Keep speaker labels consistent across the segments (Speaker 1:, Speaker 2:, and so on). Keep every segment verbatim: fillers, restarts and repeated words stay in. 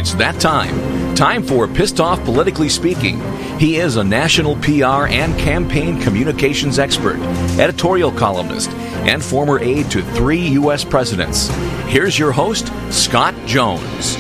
Speaker 1: It's that time. Time for Pissed Off Politically Speaking. He is a national P R and campaign communications expert, editorial columnist, and former aide to three U S presidents. Here's your host, Scott Jones.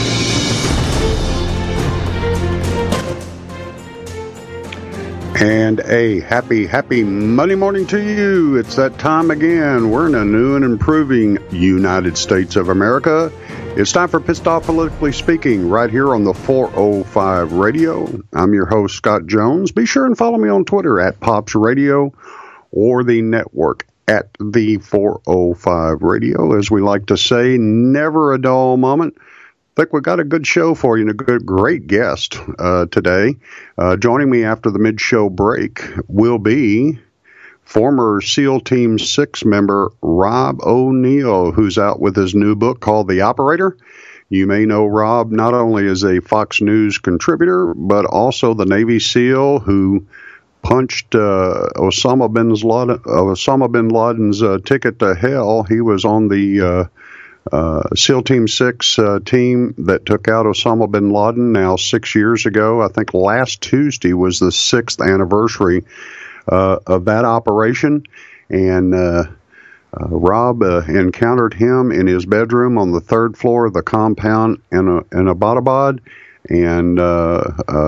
Speaker 2: And a happy, happy Monday morning to you. It's that time again. We're in a new and improving United States of America. It's time for Pissed Off Politically Speaking right here on the four oh five Radio. I'm your host, Scott Jones. Be sure and follow me on Twitter at Pops Radio or the network at the four oh five Radio. As we like to say, never a dull moment. I think we've got a good show for you and a good, great guest uh, today. Uh, joining me after the mid-show break will be former SEAL Team six member Rob O'Neill, who's out with his new book called The Operator. You may know Rob not only as a Fox News contributor, but also the Navy SEAL who punched uh, Osama bin Laden, Osama bin Laden's uh, ticket to hell. He was on the uh, Uh, SEAL Team six uh, team that took out Osama bin Laden now six years ago. I think last Tuesday was the sixth anniversary uh, of that operation. And uh, uh, Rob uh, encountered him in his bedroom on the third floor of the compound in, a, in Abbottabad and uh,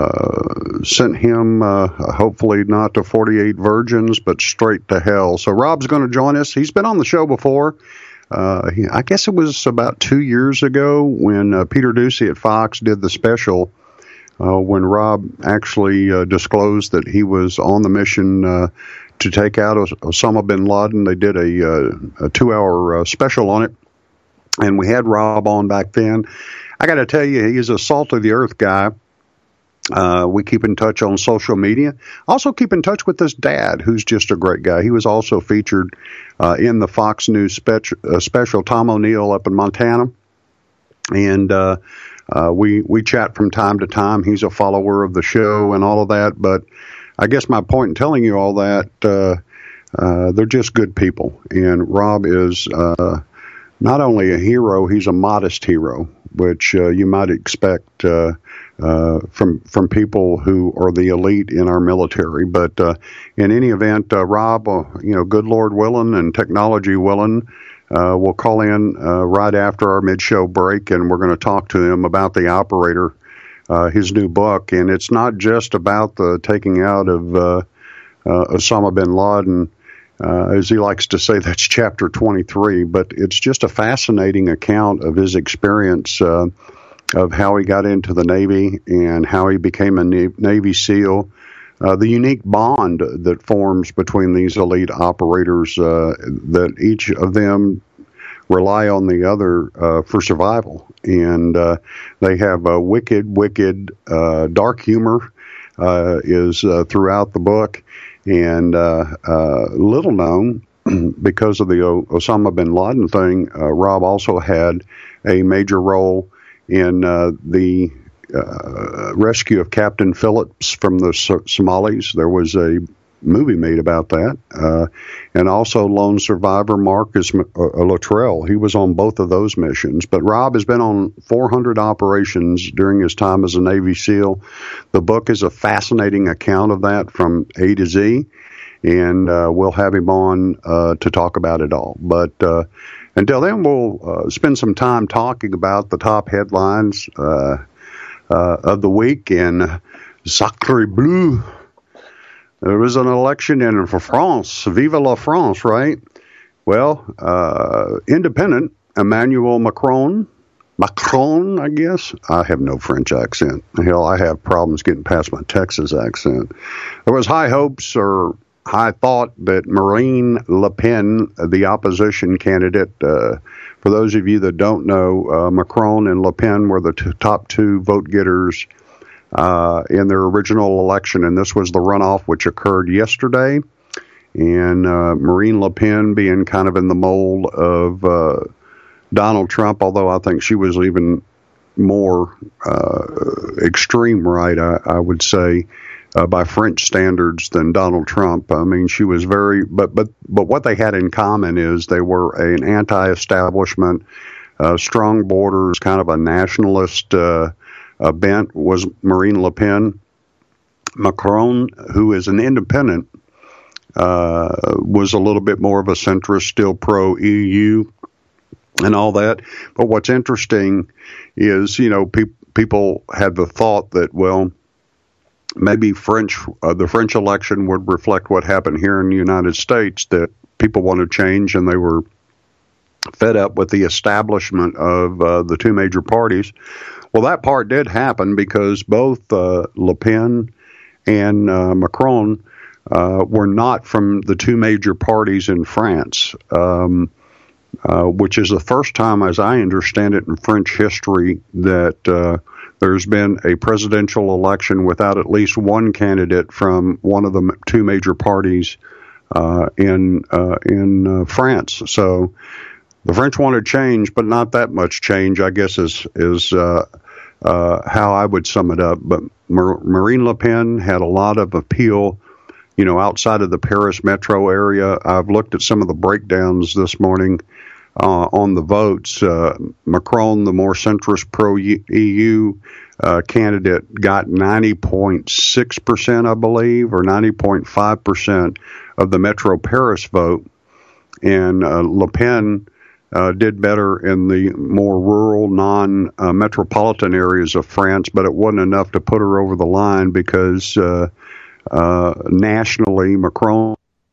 Speaker 2: uh, sent him, uh, hopefully not to forty-eight virgins, but straight to hell. So Rob's going to join us. He's been on the show before. Uh, I guess it was about two years ago when uh, Peter Doocy at Fox did the special uh, when Rob actually uh, disclosed that he was on the mission uh, to take out Os- Osama bin Laden. They did a, uh, a two-hour uh, special on it, and we had Rob on back then. I got to tell you, he is a salt-of-the-earth guy. Uh, we keep in touch on social media. Also keep in touch with his dad, who's just a great guy. He was also featured uh, in the Fox News special, uh, special, Tom O'Neill up in Montana. And uh, uh, we we chat from time to time. He's a follower of the show and all of that. But I guess my point in telling you all that, uh, uh, they're just good people. And Rob is uh, not only a hero, he's a modest hero, which uh, you might expect uh Uh, from from people who are the elite in our military. But uh, in any event, uh, Rob, uh, you know, good Lord willing and technology willing, uh, we'll call in uh, right after our mid-show break, and we're going to talk to him about The Operator, uh, his new book. And it's not just about the taking out of uh, uh, Osama bin Laden, uh, as he likes to say, that's chapter twenty-three, but it's just a fascinating account of his experience uh of how he got into the Navy and how he became a Navy SEAL, uh, the unique bond that forms between these elite operators, uh, that each of them rely on the other uh, for survival. And uh, they have a wicked, wicked, uh, dark humor uh, is uh, throughout the book. And uh, uh, little known, because of the o- Osama bin Laden thing, uh, Rob also had a major role in uh, the uh, rescue of Captain Phillips from the so- Somalis. There was a movie made about that. Uh, and also lone survivor Marcus uh, Luttrell. He was on both of those missions. But Rob has been on four hundred operations during his time as a Navy SEAL. The book is a fascinating account of that from A to Z. And uh, we'll have him on uh, to talk about it all. But uh, until then, we'll uh, spend some time talking about the top headlines uh, uh, of the week in Sacre Bleu. There was an election in France. Vive la France, right? Well, uh, independent Emmanuel Macron, Macron, I guess. I have no French accent. Hell, I have problems getting past my Texas accent. There was high hopes or I thought that Marine Le Pen, the opposition candidate, uh, for those of you that don't know, uh, Macron and Le Pen were the t- top two vote getters uh, in their original election, and this was the runoff which occurred yesterday. And uh, Marine Le Pen being kind of in the mold of uh, Donald Trump, although I think she was even more uh, extreme right, I, I would say. Uh, by French standards than Donald Trump. I mean, she was very, but but but what they had in common is they were an anti-establishment, uh, strong borders, kind of a nationalist uh, uh, bent, was Marine Le Pen. Macron, who is an independent, uh, was a little bit more of a centrist, still pro-E U and all that. But what's interesting is, you know, pe- people had the thought that, well, maybe French, uh, the French election would reflect what happened here in the United States, that people wanted change and they were fed up with the establishment of uh, the two major parties. Well, that part did happen because both uh, Le Pen and uh, Macron uh, were not from the two major parties in France, um, uh, which is the first time, as I understand it, in French history that uh, there's been a presidential election without at least one candidate from one of the two major parties uh, in uh, in uh, France. So the French wanted change, but not that much change, I guess, is is uh, uh, how I would sum it up. But Mar- Marine Le Pen had a lot of appeal, you know, outside of the Paris metro area. I've looked at some of the breakdowns this morning uh, on the votes. Uh, Macron, the more centrist pro-E U uh, candidate, got ninety point six percent, I believe, or ninety point five percent of the Metro Paris vote. And uh, Le Pen uh, did better in the more rural, non-metropolitan uh, areas of France, but it wasn't enough to put her over the line because uh, uh, nationally, Macron,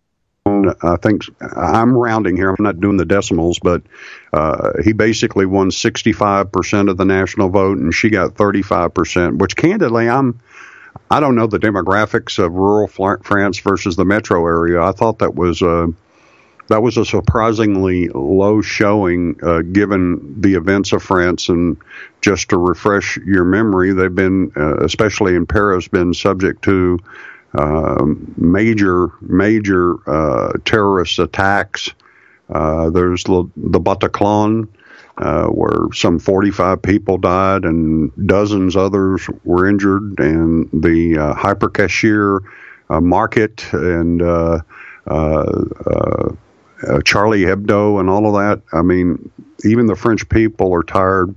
Speaker 2: I think, I'm rounding here, I'm not doing the decimals, but uh, he basically won sixty-five percent of the national vote, and she got thirty-five percent, which candidly, I'm, I don't know the demographics of rural France versus the metro area. I thought that was a, that was a surprisingly low showing, uh, given the events of France. And just to refresh your memory, they've been, uh, especially in Paris, been subject to uh, major, major uh, terrorist attacks. Uh, there's the, the Bataclan, Uh, where some forty-five people died and dozens others were injured, and the uh, Hypercacher uh, market and uh, uh, uh, uh, Charlie Hebdo and all of that. I mean, even the French people are tired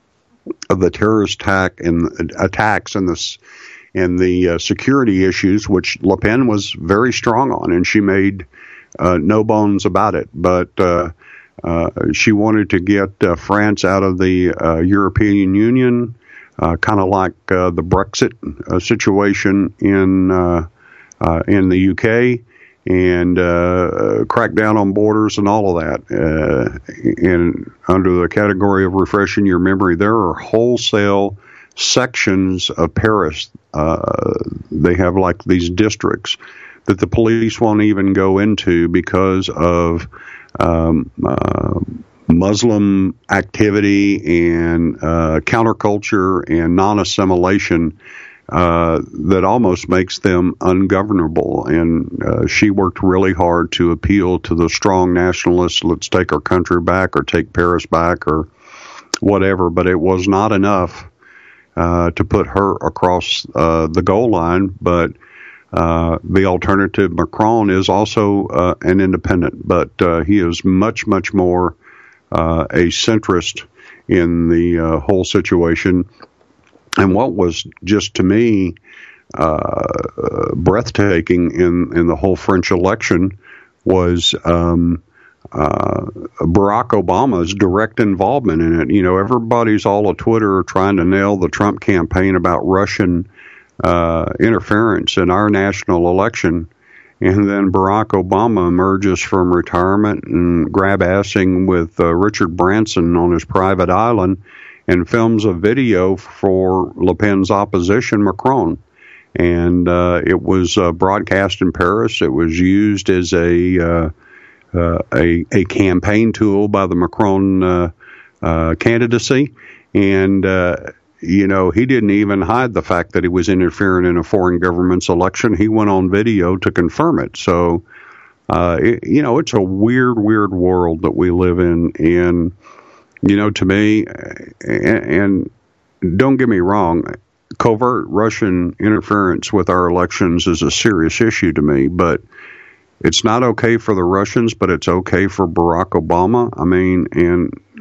Speaker 2: of the terrorist attack and attacks and this and the uh, security issues, which Le Pen was very strong on, and she made uh, no bones about it. But uh, Uh, she wanted to get uh, France out of the uh, European Union, uh, kind of like uh, the Brexit uh, situation in uh, uh, in the U K, and uh, crack down on borders and all of that. Uh, and under the category of refreshing your memory, there are wholesale sections of Paris. Uh, they have like these districts that the police won't even go into because of Um, uh, Muslim activity and uh, counterculture and non-assimilation uh, that almost makes them ungovernable. And uh, she worked really hard to appeal to the strong nationalists, let's take our country back or take Paris back or whatever, but it was not enough uh, to put her across uh, the goal line. But Uh, the alternative, Macron, is also uh, an independent, but uh, he is much, much more uh, a centrist in the uh, whole situation. And what was just to me uh, breathtaking in, in the whole French election was um, uh, Barack Obama's direct involvement in it. You know, everybody's all on Twitter trying to nail the Trump campaign about Russian Uh, interference in our national election, and then Barack Obama emerges from retirement and grab-assing with uh, Richard Branson on his private island and films a video for Le Pen's opposition, Macron. And uh, it was uh, broadcast in Paris. It was used as a uh, uh, a, a campaign tool by the Macron uh, uh, candidacy, and uh, You know, he didn't even hide the fact that he was interfering in a foreign government's election. He went on video to confirm it. So, uh, it, you know, it's a weird, weird world that we live in. And, you know, to me, and, and don't get me wrong, covert Russian interference with our elections is a serious issue to me. But it's not okay for the Russians, but it's okay for Barack Obama. I mean, and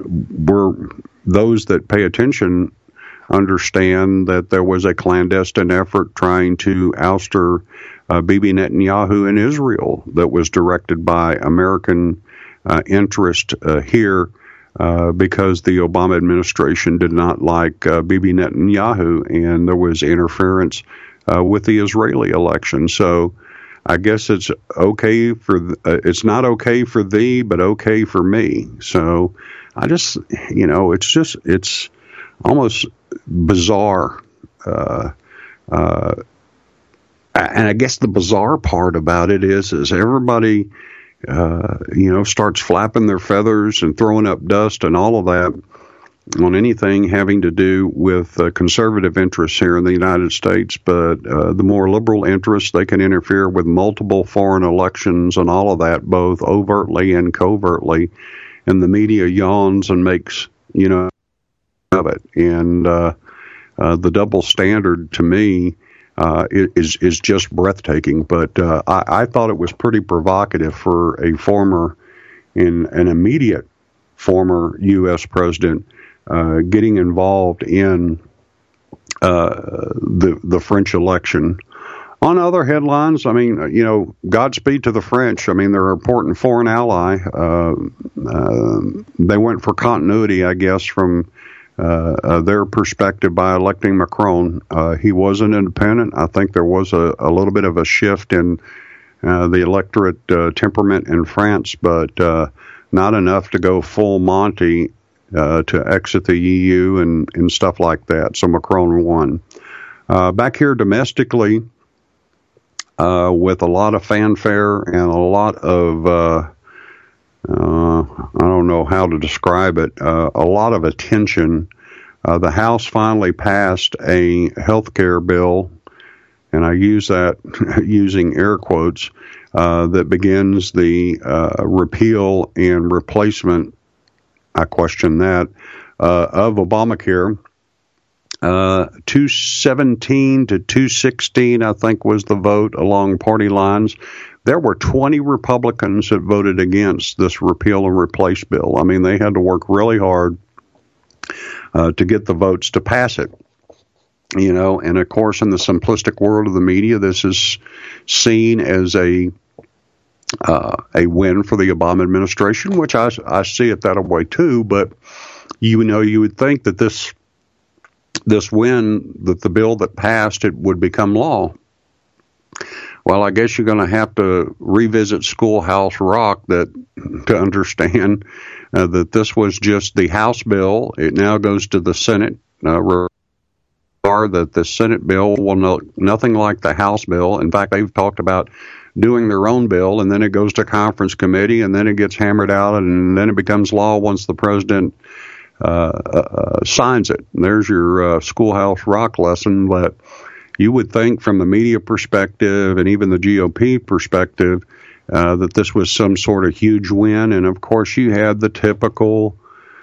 Speaker 2: we're those that pay attention understand that there was a clandestine effort trying to ouster uh, Bibi Netanyahu in Israel that was directed by American uh, interest uh, here uh, because the Obama administration did not like uh, Bibi Netanyahu, and there was interference uh, with the Israeli election. So I guess it's okay for uh, it's not okay for thee, but okay for me. So I just, you know, it's just it's almost bizarre. Uh, uh, and I guess the bizarre part about it is, is everybody, uh, you know, starts flapping their feathers and throwing up dust and all of that on anything having to do with uh, conservative interests here in the United States. But uh, the more liberal interests, they can interfere with multiple foreign elections and all of that, both overtly and covertly. And the media yawns and makes, you know, of it. And uh, uh, the double standard to me uh, is is just breathtaking. But uh, I, I thought it was pretty provocative for a former, in an immediate former U S president uh, getting involved in uh, the the French election. On other headlines, I mean, you know, Godspeed to the French. I mean, they're an important foreign ally. Uh, uh, they went for continuity, I guess, from uh, uh, their perspective by electing Macron. Uh, he was an independent. I think there was a, a little bit of a shift in uh, the electorate uh, temperament in France, but uh, not enough to go full Monty uh, to exit the E U and, and stuff like that. So Macron won. Uh, back here domestically, Uh, with a lot of fanfare and a lot of, uh, uh, I don't know how to describe it, uh, a lot of attention. Uh, the House finally passed a health care bill, and I use that using air quotes, uh, that begins the uh, repeal and replacement, I question that, uh, of Obamacare. Uh, two seventeen to two sixteen, I think, was the vote along party lines. There were twenty Republicans that voted against this repeal and replace bill. I mean, they had to work really hard uh, to get the votes to pass it. You know, and of course, in the simplistic world of the media, this is seen as a uh, a win for the Obama administration, which I, I see it that way too. But you know, you would think that this. This win, that the bill that passed it would become law. Well, I guess you're going to have to revisit Schoolhouse Rock that to understand uh, that this was just the House bill. It now goes to the Senate. Uh, that the Senate bill will know nothing like the House bill. In fact, they've talked about doing their own bill, and then it goes to conference committee, and then it gets hammered out, and then it becomes law once the president Uh, uh, signs it. And there's your uh, Schoolhouse Rock lesson. But you would think from the media perspective and even the G O P perspective uh, that this was some sort of huge win. And of course, you had the typical,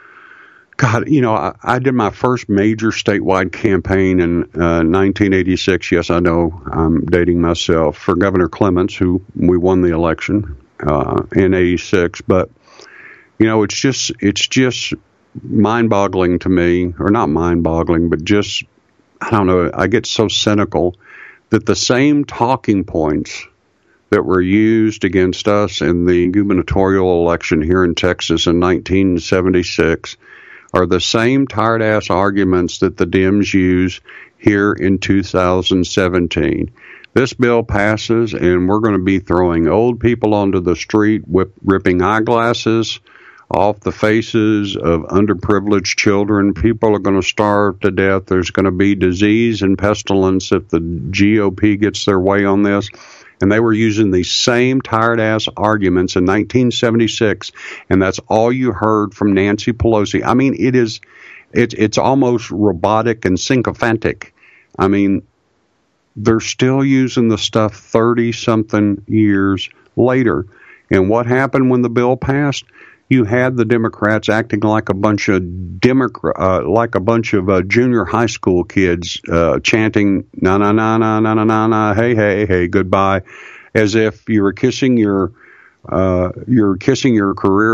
Speaker 2: God, you know, I, I did my first major statewide campaign in uh, nineteen eighty-six. Yes, I know I'm dating myself, for Governor Clements, who we won the election uh, in eighty-six. But, you know, it's just, it's just, mind-boggling to me, or not mind-boggling, but just, I don't know, I get so cynical that the same talking points that were used against us in the gubernatorial election here in Texas in nineteen seventy-six are the same tired-ass arguments that the Dems use here in two thousand seventeen. This bill passes, and we're going to be throwing old people onto the street, whip, ripping eyeglasses off the faces of underprivileged children. People are going to starve to death. There's going to be disease and pestilence if the G O P gets their way on this. And they were using these same tired-ass arguments in nineteen seventy-six, and that's all you heard from Nancy Pelosi. I mean, it is, it, it's almost robotic and sycophantic. I mean, they're still using the stuff thirty-something years later. And what happened when the bill passed? You had the Democrats acting like a bunch of Democrat, uh, like a bunch of uh, junior high school kids, uh, chanting "na na na na na na na na, hey hey hey, goodbye," as if you were kissing your, uh, you're kissing your career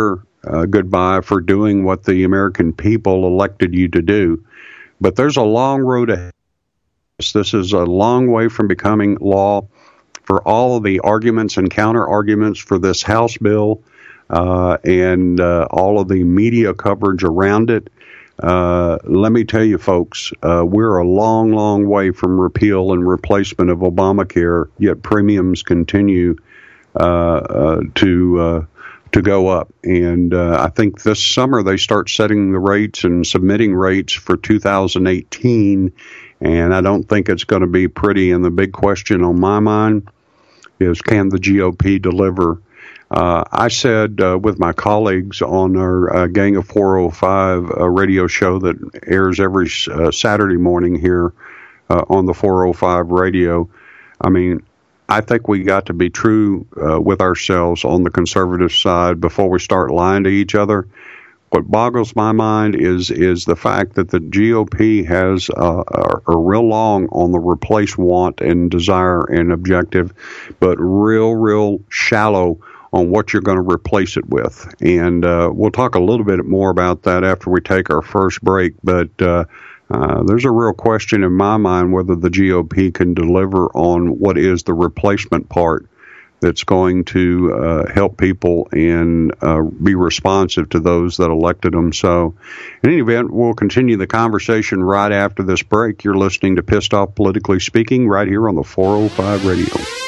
Speaker 2: uh, goodbye for doing what the American people elected you to do. But there's a long road ahead. This is a long way from becoming law. For all of the arguments and counter arguments for this House bill uh, and uh, all of the media coverage around it, uh, let me tell you, folks, uh, we're a long, long way from repeal and replacement of Obamacare, yet premiums continue uh, uh, to uh, to go up. And uh, I think this summer they start setting the rates and submitting rates for two thousand eighteen, and I don't think it's going to be pretty. And the big question on my mind is, can the G O P deliver? Uh, I said uh, with my colleagues on our uh, Gang of four oh five uh, radio show that airs every uh, Saturday morning here uh, on the four oh five radio, I mean, I think we got to be true uh, with ourselves on the conservative side before we start lying to each other. What boggles my mind is is the fact that the G O P has uh, a, a real long on the replace want and desire and objective, but real, real shallow on what you're going to replace it with. And uh, we'll talk a little bit more about that after we take our first break. But uh, uh, there's a real question in my mind whether the G O P can deliver on what is the replacement part that's going to uh, help people and uh, be responsive to those that elected them. So in any event, we'll continue the conversation right after this break. You're listening to Pissed Off Politically Speaking right here on the four oh five Radio.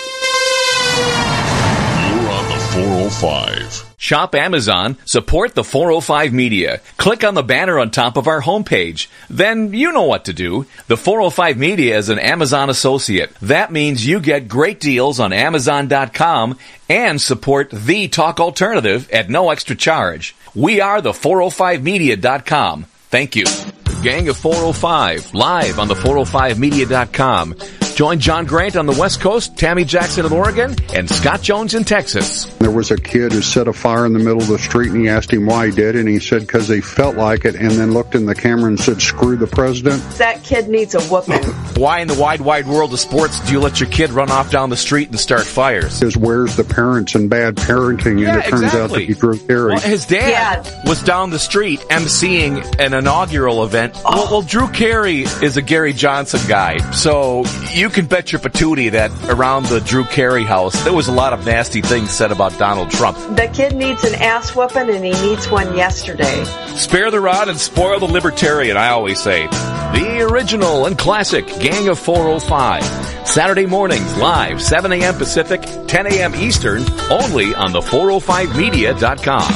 Speaker 3: You're on the four oh five.
Speaker 1: Shop Amazon, support the four oh five Media. Click on the banner on top of our homepage. Then you know what to do. The four oh five Media is an Amazon associate. That means you get great deals on Amazon dot com and support the talk alternative at no extra charge. We are the four oh five media dot com. Thank you. Gang of four oh five, live on the four oh five media dot com. Join John Grant on the West Coast, Tammy Jackson in Oregon, and Scott Jones in Texas.
Speaker 2: There was a kid who set a fire in the middle of the street, and he asked him why he did it, and he said because he felt like it, and then looked in the camera and said, screw the president.
Speaker 4: That kid needs a whooping.
Speaker 1: Why in the wide, wide world of sports do you let your kid run off down the street and start fires?
Speaker 2: Because where's the parents and bad parenting,
Speaker 1: yeah,
Speaker 2: and it turns
Speaker 1: exactly.
Speaker 2: out to be Drew Carey.
Speaker 1: Well, his dad yeah. was down the street emceeing an inaugural event. Oh. Well, well, Drew Carey is a Gary Johnson guy, so you can bet your patootie that around the Drew Carey house, there was a lot of nasty things said about Donald Trump.
Speaker 4: The kid needs an ass whooping, and he needs one yesterday.
Speaker 1: Spare the rod and spoil the libertarian, I always say. The original and classic Gang of four oh five. Saturday mornings, live, seven a.m. Pacific, ten a.m. Eastern, only on the four oh five media dot com.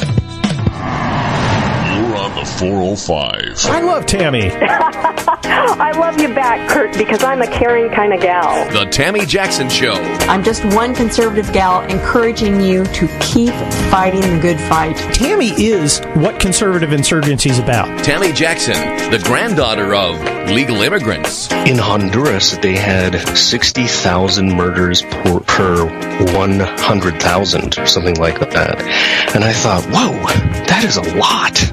Speaker 3: You're on the four oh five.
Speaker 5: I love Tammy.
Speaker 6: I love you back, Kurt, because I'm a caring kind of gal.
Speaker 1: The Tammy Jackson Show.
Speaker 7: I'm just one conservative gal encouraging you to keep fighting the good fight.
Speaker 5: Tammy is what conservative insurgency is about.
Speaker 1: Tammy Jackson, the granddaughter of legal immigrants.
Speaker 8: In Honduras, they had sixty thousand murders per, per one hundred thousand, or something like that. And I thought, whoa, that is a lot.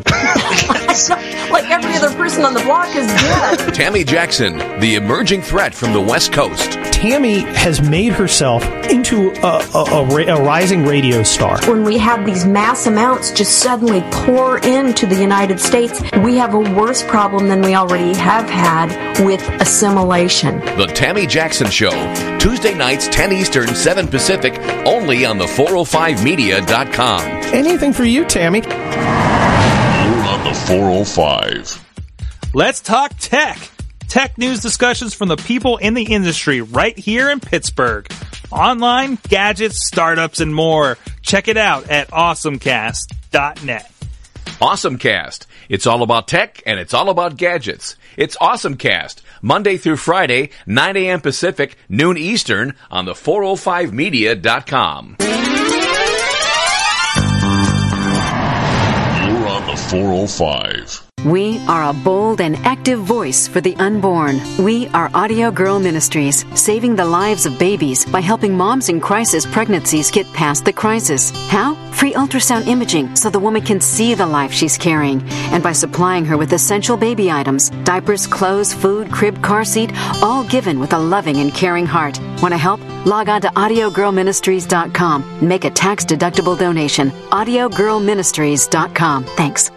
Speaker 7: Like every other person on the block is dead.
Speaker 1: Tammy Jackson, the emerging threat from the West Coast.
Speaker 5: Tammy has made herself into a, a, a, a rising radio star.
Speaker 7: When we have these mass amounts just suddenly pour into the United States, we have a worse problem than we already have had with assimilation.
Speaker 1: The Tammy Jackson Show, Tuesday nights, ten Eastern, seven Pacific, only on the four oh five media dot com.
Speaker 5: Anything for you, Tammy.
Speaker 3: You're on the four oh five.
Speaker 9: Let's talk tech. Tech news discussions from the people in the industry right here in Pittsburgh. Online, gadgets, startups, and more. Check it out at awesome cast dot net.
Speaker 1: AwesomeCast. It's all about tech and it's all about gadgets. It's AwesomeCast, Monday through Friday, nine a.m. Pacific, noon Eastern, on the four oh five media dot com.
Speaker 3: You're on the four oh five.
Speaker 10: We are a bold and active voice for the unborn. We are Audio Girl Ministries, saving the lives of babies by helping moms in crisis pregnancies get past the crisis. How? Free ultrasound imaging so the woman can see the life she's carrying, and by supplying her with essential baby items, diapers, clothes, food, crib, car seat, all given with a loving and caring heart. Want to help? Log on to audio girl ministries dot com and make a tax-deductible donation. audio girl ministries dot com. Thanks.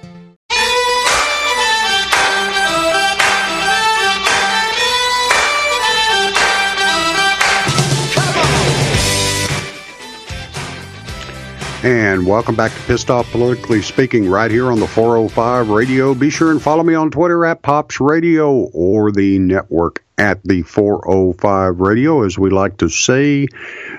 Speaker 2: And welcome back to Pissed Off Politically Speaking right here on the four oh five Radio. Be sure and follow me on Twitter at Pops Radio or the network at the four oh five Radio. As we like to say,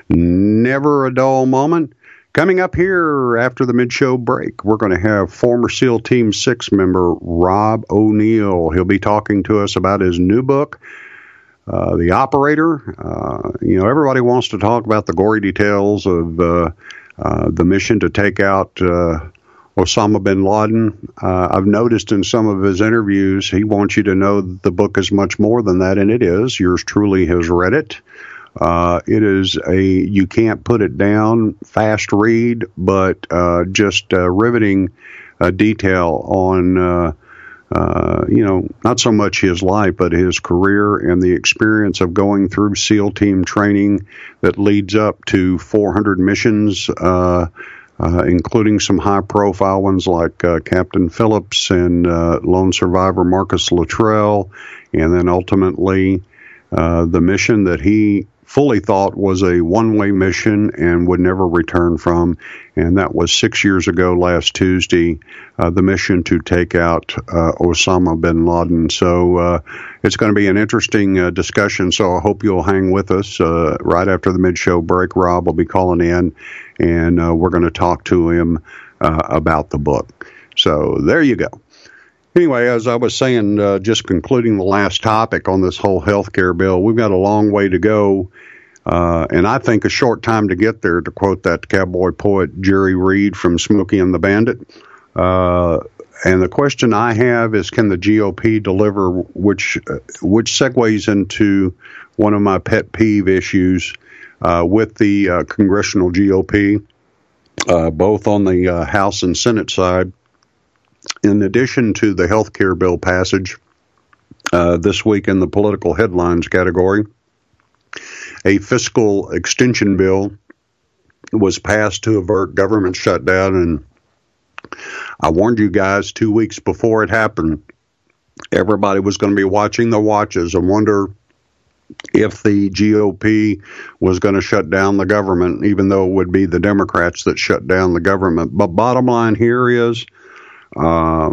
Speaker 2: never a dull moment. Coming up here after the mid-show break, we're going to have former SEAL Team six member Rob O'Neill. He'll be talking to us about his new book, uh, The Operator. Uh, you know, everybody wants to talk about the gory details of uh, Uh, the mission to take out uh, Osama bin Laden. Uh, I've noticed in some of his interviews, he wants you to know that the book is much more than that, and it is. Yours truly has read it. Uh, it is a, you can't put it down, fast read, but uh, just uh, riveting uh, detail on, uh, uh, you know, not so much his life, but his career and the experience of going through SEAL team training that leads up to four hundred missions, uh, uh, including some high-profile ones like uh, Captain Phillips and uh, lone survivor Marcus Luttrell, and then ultimately uh, the mission that he fully thought was a one-way mission and would never return from, and that was six years ago last Tuesday, uh, the mission to take out uh, Osama bin Laden. So uh, it's going to be an interesting uh, discussion, so I hope you'll hang with us. Uh, right after the mid-show break, Rob will be calling in, and uh, we're going to talk to him uh, about the book. So there you go. Anyway, as I was saying, uh, just concluding the last topic on this whole health care bill, we've got a long way to go, uh, and I think a short time to get there, to quote that cowboy poet Jerry Reed from Smokey and the Bandit. Uh, and the question I have is, can the G O P deliver, which uh, which segues into one of my pet peeve issues uh, with the uh, congressional G O P, uh, both on the uh, House and Senate side. In addition to the health care bill passage uh, this week in the political headlines category, a fiscal extension bill was passed to avert government shutdown. And I warned you guys two weeks before it happened, everybody was going to be watching the watches and wonder if the G O P was going to shut down the government, even though it would be the Democrats that shut down the government. But bottom line here is, Uh,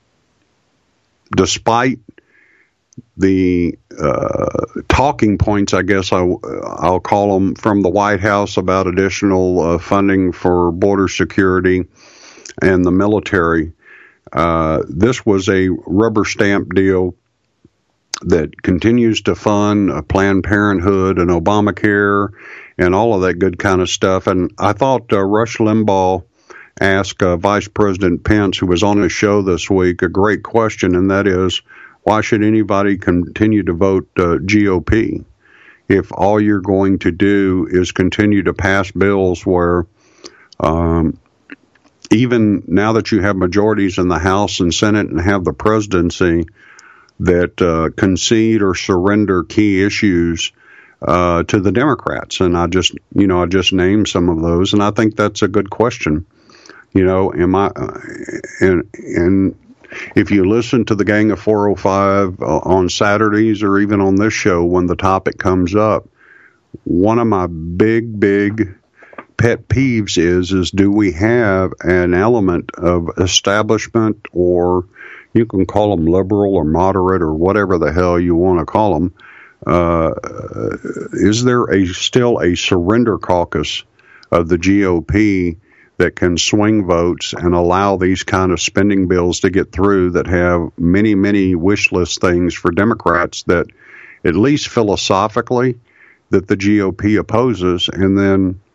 Speaker 2: despite the uh, talking points, I guess I, I'll call them, from the White House about additional uh, funding for border security and the military, uh, this was a rubber stamp deal that continues to fund uh, Planned Parenthood and Obamacare and all of that good kind of stuff. And I thought uh, Rush Limbaugh ask uh, Vice President Pence, who was on his show this week, a great question, and that is, why should anybody continue to vote uh, G O P if all you're going to do is continue to pass bills where um, even now that you have majorities in the House and Senate and have the presidency that uh, concede or surrender key issues uh, to the Democrats? And I just, you know, I just named some of those, and I think that's a good question. You know, am I, uh, and, and if you listen to the Gang of four oh five uh, on Saturdays or even on this show when the topic comes up, one of my big, big pet peeves is, is do we have an element of establishment, or you can call them liberal or moderate or whatever the hell you want to call them, uh, is there a still a surrender caucus of the G O P that can swing votes and allow these kind of spending bills to get through that have many, many wish list things for Democrats that, at least philosophically, that the G O P opposes, and then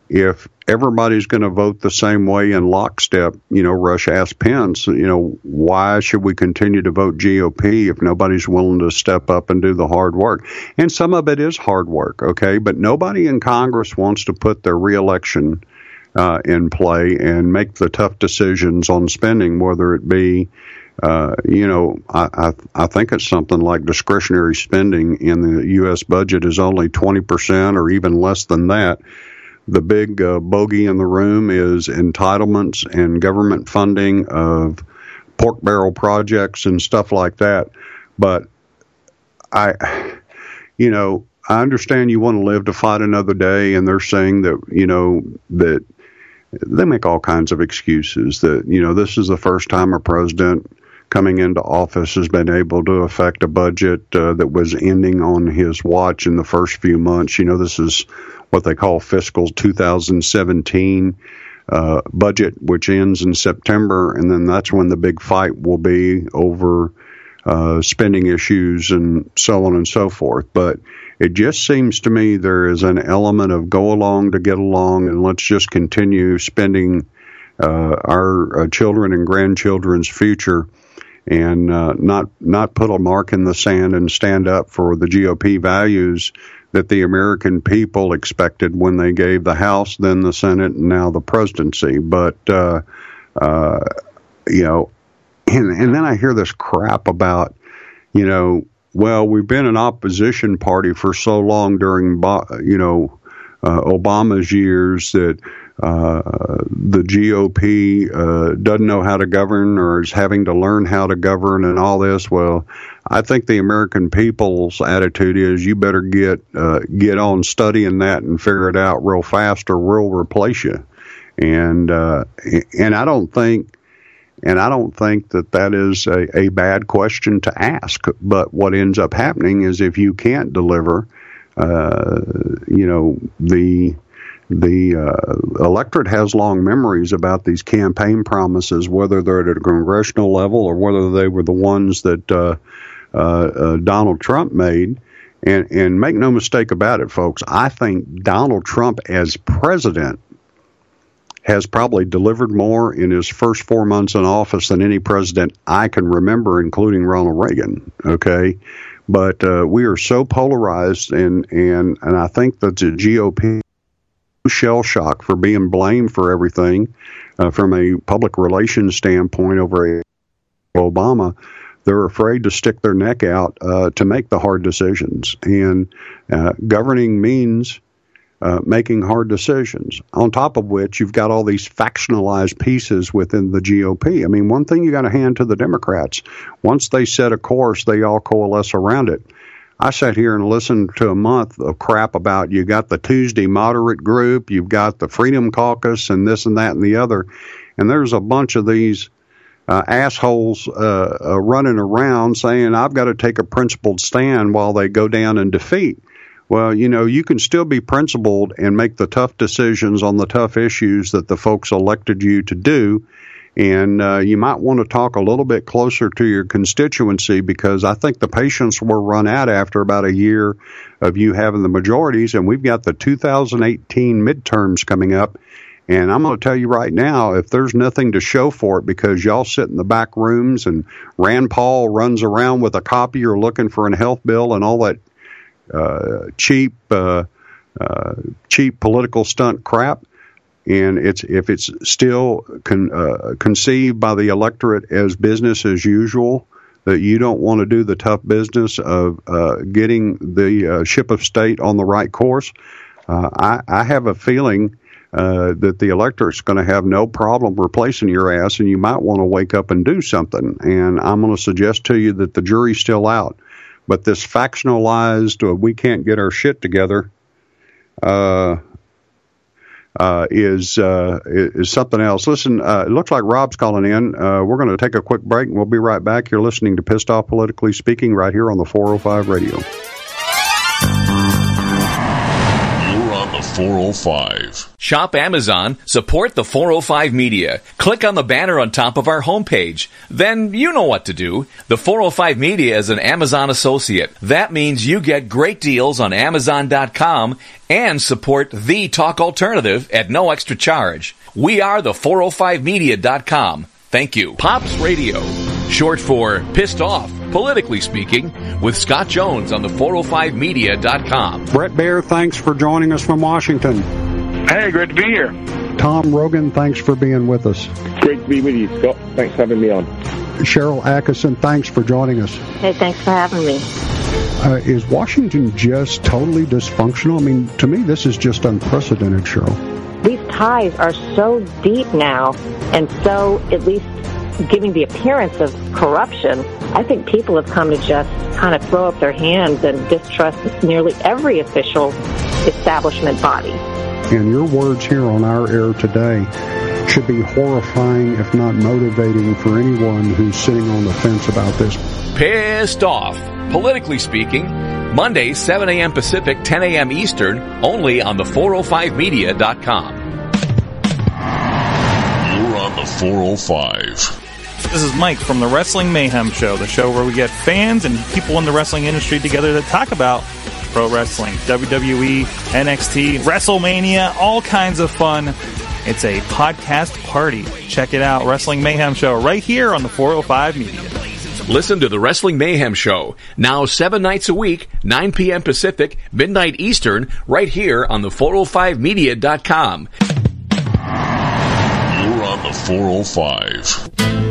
Speaker 2: if everybody's going to vote the same way in lockstep, you know, Rush asked Pence, you know, why should we continue to vote G O P if nobody's willing to step up and do the hard work? And some of it is hard work, okay? But nobody in Congress wants to put their reelection uh, in play and make the tough decisions on spending, whether it be, uh, you know, I, I, I think it's something like discretionary spending in the U S budget is only twenty percent or even less than that. The big uh, bogey in the room is entitlements and government funding of pork barrel projects and stuff like that. But I, you know, I understand you want to live to fight another day, and they're saying that, you know, that they make all kinds of excuses that, you know, this is the first time a president coming into office has been able to affect a budget uh, that was ending on his watch in the first few months. You know, this is what they call fiscal two thousand seventeen uh, budget, which ends in September, and then that's when the big fight will be over uh, spending issues and so on and so forth. But it just seems to me there is an element of go along to get along, and let's just continue spending uh, our uh, children and grandchildren's future, and uh, not not put a mark in the sand and stand up for the G O P values that the American people expected when they gave the House, then the Senate, and now the presidency. But, uh, uh, you know, and, and then I hear this crap about, you know, well, we've been an opposition party for so long during, you know, uh, Obama's years that uh, the G O P uh, doesn't know how to govern or is having to learn how to govern and all this. Well, I think the American people's attitude is you better get uh, get on studying that and figure it out real fast, or we'll replace you. And uh, and I don't think and I don't think that that is a, a bad question to ask. But what ends up happening is if you can't deliver, uh, you know, the the uh, electorate has long memories about these campaign promises, whether they're at a congressional level or whether they were the ones that uh, uh, uh, Donald Trump made. And, and make no mistake about it, folks, I think Donald Trump as president has probably delivered more in his first four months in office than any president I can remember, including Ronald Reagan. Okay. But uh, we are so polarized, and, and, and I think that the G O P shell shock for being blamed for everything uh, from a public relations standpoint over Obama. They're afraid to stick their neck out uh, to make the hard decisions. And uh, governing means uh, making hard decisions, on top of which you've got all these factionalized pieces within the G O P. I mean, one thing you got to hand to the Democrats, once they set a course, they all coalesce around it. I sat here and listened to a month of crap about you got the Tuesday moderate group, you've got the Freedom Caucus, and this and that and the other. And there's a bunch of these uh, assholes uh, uh, running around saying, I've got to take a principled stand while they go down in defeat. Well, you know, you can still be principled and make the tough decisions on the tough issues that the folks elected you to do. And uh, you might want to talk a little bit closer to your constituency, because I think the patience will run out after about a year of you having the majorities. And we've got the two thousand eighteen midterms coming up. And I'm going to tell you right now, if there's nothing to show for it because y'all sit in the back rooms and Rand Paul runs around with a copier looking for a health bill and all that uh, cheap, uh, uh, cheap political stunt crap, and it's if it's still con, uh, conceived by the electorate as business as usual, that you don't want to do the tough business of uh, getting the uh, ship of state on the right course, uh, I, I have a feeling uh, that the electorate's going to have no problem replacing your ass, and you might want to wake up and do something. And I'm going to suggest to you that the jury's still out. But this factionalized, uh, we can't get our shit together, uh, Uh, is uh, is something else. Listen, uh, it looks like Rob's calling in. Uh, we're going to take a quick break, and we'll be right back. You're listening to Pissed Off Politically Speaking right here on the four oh five Radio.
Speaker 3: You're on the four oh five.
Speaker 1: Shop Amazon, support the four oh five Media. Click on the banner on top of our homepage. Then you know what to do. The four oh five Media is an Amazon associate. That means you get great deals on Amazon dot com and support the talk alternative at no extra charge. We are the four oh five media dot com. Thank you. Pops Radio, short for Pissed Off, politically speaking, with Scott Jones on the four oh five media dot com.
Speaker 2: Brett Baer, thanks for joining us from Washington.
Speaker 11: Hey, great to be here.
Speaker 2: Tom Rogan, thanks for being with us.
Speaker 11: Great to be with you, Scott. Thanks for having me on.
Speaker 2: Cheryl Atkinson, thanks for joining us.
Speaker 6: Hey, thanks for having me.
Speaker 2: Uh, is Washington just totally dysfunctional? I mean, to me, this is just unprecedented, Cheryl.
Speaker 6: These ties are so deep now and so at least giving the appearance of corruption. I think people have come to just kind of throw up their hands and distrust nearly every official establishment body.
Speaker 2: And your words here on our air today should be horrifying, if not motivating, for anyone who's sitting on the fence about this.
Speaker 1: Pissed Off, politically speaking, Monday, seven a.m. Pacific, ten a.m. Eastern, only on the four oh five media dot com.
Speaker 3: You're on the four oh five.
Speaker 9: This is Mike from the Wrestling Mayhem Show, the show where we get fans and people in the wrestling industry together to talk about pro wrestling, W W E, N X T, WrestleMania, all kinds of fun. It's a podcast party. Check it out, Wrestling Mayhem Show, right here on the four oh five Media.
Speaker 1: Listen to the Wrestling Mayhem Show, now seven nights a week, nine p.m. Pacific, midnight Eastern, right here on the four oh five media dot com.
Speaker 3: You're on the four oh five.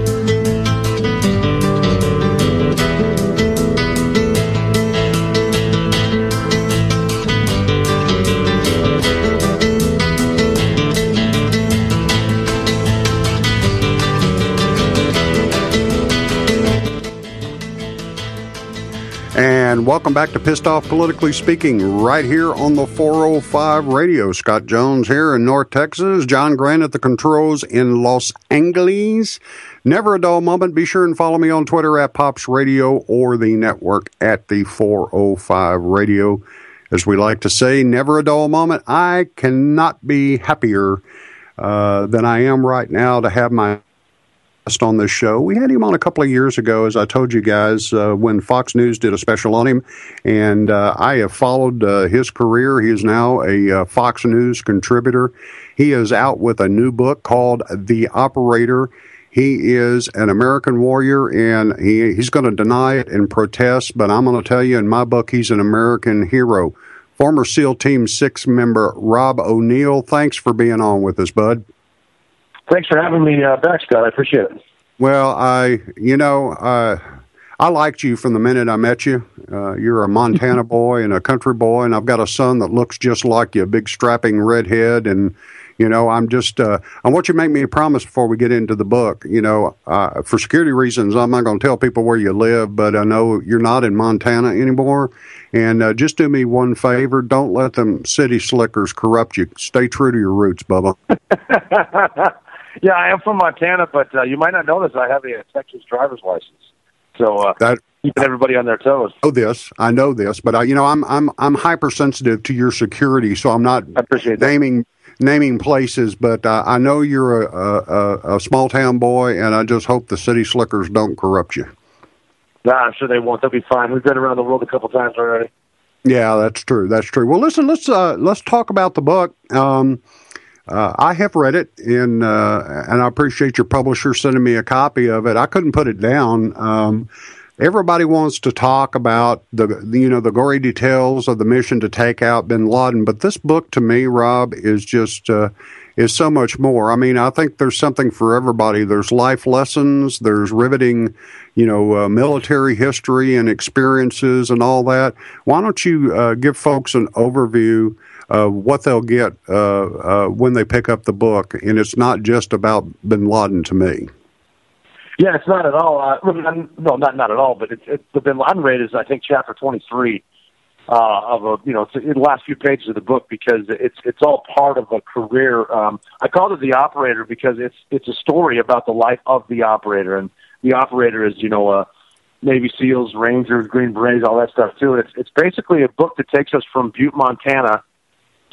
Speaker 2: And welcome back to Pissed Off Politically Speaking, right here on the four oh five Radio. Scott Jones here in North Texas. John Grant at the controls in Los Angeles. Never a dull moment. Be sure and follow me on Twitter at Pops Radio or the network at the four oh five Radio. As we like to say, never a dull moment. I cannot be happier uh, than I am right now to have my on this show. We had him on a couple of years ago, as I told you guys, uh, when Fox News did a special on him, and uh, I have followed uh, his career. He is now a uh, Fox News contributor. He is out with a new book called The Operator. He is an American warrior, and he, he's going to deny it and protest, but I'm going to tell you, in my book, he's an American hero. Former SEAL Team six member Rob O'Neill, thanks for being on with us, bud.
Speaker 11: Thanks for having me uh, back, Scott. I appreciate it.
Speaker 2: Well, I, you know, uh, I liked you from the minute I met you. Uh, you're a Montana boy and a country boy, and I've got a son that looks just like you, a big strapping redhead. And, you know, I'm just, uh, I want you to make me a promise before we get into the book. You know, uh, for security reasons, I'm not going to tell people where you live, but I know you're not in Montana anymore. And uh, just do me one favor. Don't let them city slickers corrupt you. Stay true to your roots, Bubba.
Speaker 11: Yeah, I am from Montana, but uh, you might not know this. I have a Texas driver's license, so uh, that, keeping everybody on their toes.
Speaker 2: I know this, I know this, but I, you know, I'm I'm I'm hypersensitive to your security, so I'm not
Speaker 11: I appreciate
Speaker 2: naming
Speaker 11: that.
Speaker 2: naming places. But uh, I know you're a, a, a small town boy, and I just hope the city slickers don't corrupt you.
Speaker 11: Nah, I'm sure they won't. They'll be fine. We've been around the world a couple times already.
Speaker 2: Yeah, that's true. That's true. Well, listen, let's uh, let's talk about the book. Um, Uh, I have read it, and uh, and I appreciate your publisher sending me a copy of it. I couldn't put it down. Um, everybody wants to talk about the you know the gory details of the mission to take out Bin Laden, but this book to me, Rob, is just uh, is so much more. I mean, I think there's something for everybody. There's life lessons. There's riveting, you know, uh, military history and experiences and all that. Why don't you uh, give folks an overview Uh, what they'll get uh, uh, when they pick up the book, and it's not just about Bin Laden to me.
Speaker 11: Yeah, it's not at all. Uh, no, not not at all. But it's, it's the Bin Laden raid is, I think, chapter twenty-three uh, of a you know it's in the last few pages of the book because it's it's all part of a career. Um, I called it The Operator because it's it's a story about the life of the operator, and the operator is you know uh, Navy SEALs, Rangers, Green Berets, all that stuff too. And it's it's basically a book that takes us from Butte, Montana,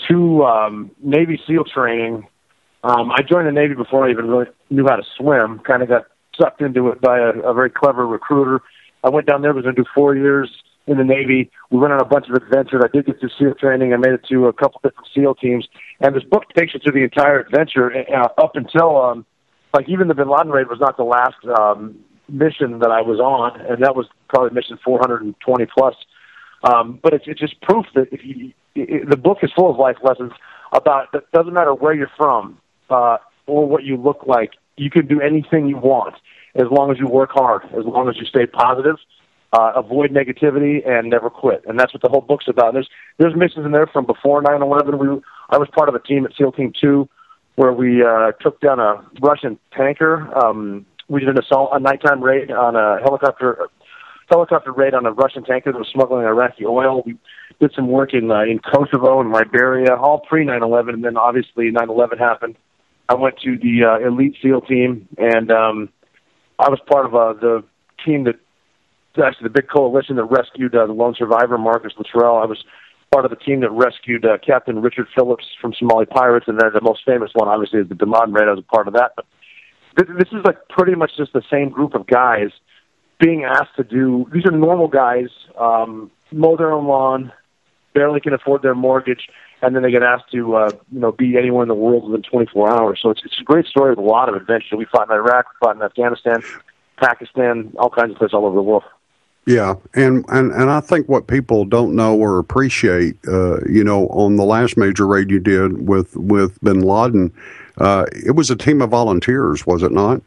Speaker 11: to um, Navy SEAL training. Um, I joined the Navy before I even really knew how to swim. Kind of got sucked into it by a, a very clever recruiter. I went down there, was going to do four years in the Navy. We went on a bunch of adventures. I did get through SEAL training. I made it to a couple different SEAL teams. And this book takes you through the entire adventure uh, up until, um, like, even the Bin Laden raid was not the last um, mission that I was on, and that was probably mission four hundred twenty plus. Um, but it's, it's just proof that if you, it, the book is full of life lessons about it doesn't matter where you're from uh, or what you look like. You can do anything you want as long as you work hard, as long as you stay positive, uh, avoid negativity, and never quit. And that's what the whole book's about. There's there's missions in there from before nine eleven. We I was part of a team at SEAL Team two where we uh, took down a Russian tanker. Um, we did an assault, a nighttime raid on a helicopter helicopter raid on a Russian tanker that was smuggling Iraqi oil. We did some work in uh, in Kosovo and Liberia, all pre nine eleven, and then obviously nine eleven happened. I went to the uh, elite SEAL team, and um, I was part of uh, the team that, actually the big coalition that rescued uh, the lone survivor, Marcus Luttrell. I was part of the team that rescued uh, Captain Richard Phillips from Somali pirates, and then the most famous one, obviously, is the Bin Laden raid. I was a part of that. But this, this is like pretty much just the same group of guys being asked to do, these are normal guys, um, mow their own lawn, barely can afford their mortgage, and then they get asked to, uh, you know, be anywhere in the world within twenty-four hours. So it's, it's a great story with a lot of adventure. We fought in Iraq, we fought in Afghanistan, Pakistan, all kinds of places all over the world.
Speaker 2: Yeah, and, and, and I think what people don't know or appreciate, uh, you know, on the last major raid you did with, with Bin Laden, uh, it was a team of volunteers, was it not?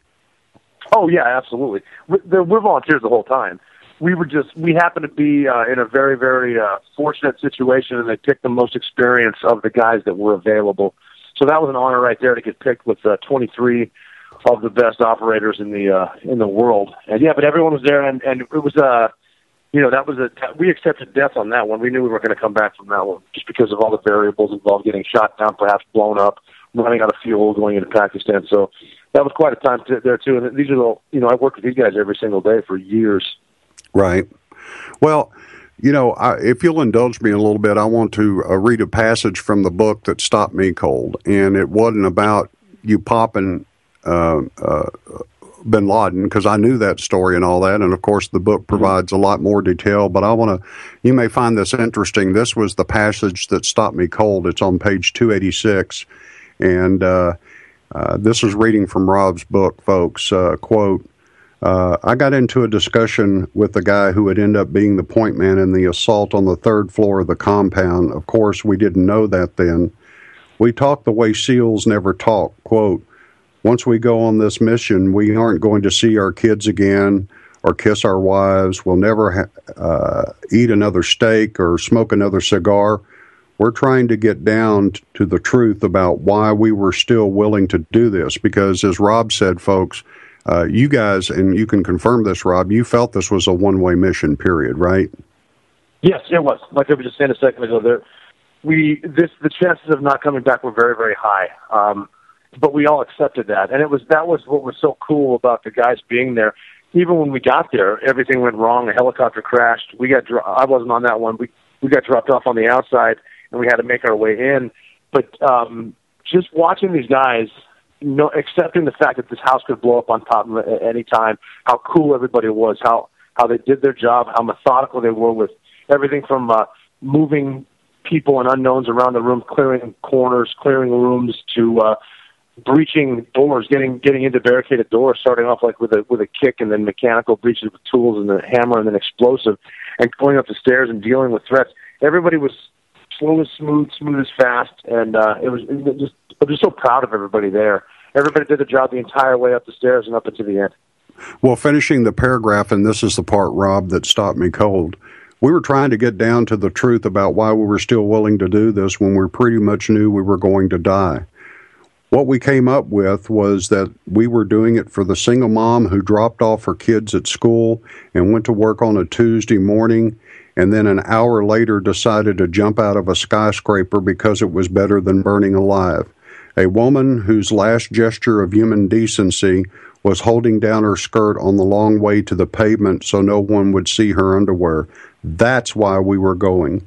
Speaker 11: Oh, yeah, absolutely. We're, we're volunteers the whole time. We were just, we happened to be uh, in a very, very uh, fortunate situation, and they picked the most experience of the guys that were available. So that was an honor right there to get picked with uh, twenty-three of the best operators in the uh, in the world. And yeah, but everyone was there, and, and it was, uh, you know, that was a, we accepted death on that one. We knew we weren't going to come back from that one just because of all the variables involved, getting shot down, perhaps blown up, running out of fuel, going into Pakistan. So that was quite a time to, there too. And these are the, you know, I worked with these guys every single day for years.
Speaker 2: Right. Well, you know, I, if you'll indulge me a little bit, I want to uh, read a passage from the book that stopped me cold. And it wasn't about you popping uh, uh, Bin Laden, because I knew that story and all that. And, of course, the book provides a lot more detail. But I want to, you may find this interesting. This was the passage that stopped me cold. It's on page two eighty-six. And uh, uh, this is reading from Rob's book, folks. Uh, quote, Uh, I got into a discussion with the guy who would end up being the point man in the assault on the third floor of the compound. Of course, we didn't know that then. We talked the way SEALs never talk. Quote, once we go on this mission, we aren't going to see our kids again or kiss our wives. We'll never ha- uh, eat another steak or smoke another cigar. We're trying to get down t- to the truth about why we were still willing to do this. Because, as Rob said, folks, Uh, you guys, and you can confirm this, Rob, you felt this was a one-way mission, period, right?
Speaker 11: Yes, it was. Like I was just saying a second ago, there, we this the chances of not coming back were very, very high. Um, but we all accepted that, and it was that was what was so cool about the guys being there. Even when we got there, everything went wrong. A helicopter crashed. We got dro- I wasn't on that one. We we got dropped off on the outside, and we had to make our way in. But um, just watching these guys. No, accepting the fact that this house could blow up on top of them at any time, how cool everybody was, how how they did their job, how methodical they were with everything from uh, moving people and unknowns around the room, clearing corners, clearing rooms, to uh, breaching doors, getting getting into barricaded doors, starting off like with a with a kick and then mechanical breaches with tools and then hammer and then explosive, and going up the stairs and dealing with threats. Everybody was slow as smooth, smooth as fast, and uh, it was, it was just I'm just so proud of everybody there. Everybody did the job the entire way up the stairs and up into the end.
Speaker 2: Well, finishing the paragraph, and this is the part, Rob, that stopped me cold. We were trying to get down to the truth about why we were still willing to do this when we pretty much knew we were going to die. What we came up with was that we were doing it for the single mom who dropped off her kids at school and went to work on a Tuesday morning, and then an hour later decided to jump out of a skyscraper because it was better than burning alive. A woman whose last gesture of human decency was holding down her skirt on the long way to the pavement so no one would see her underwear. That's why we were going.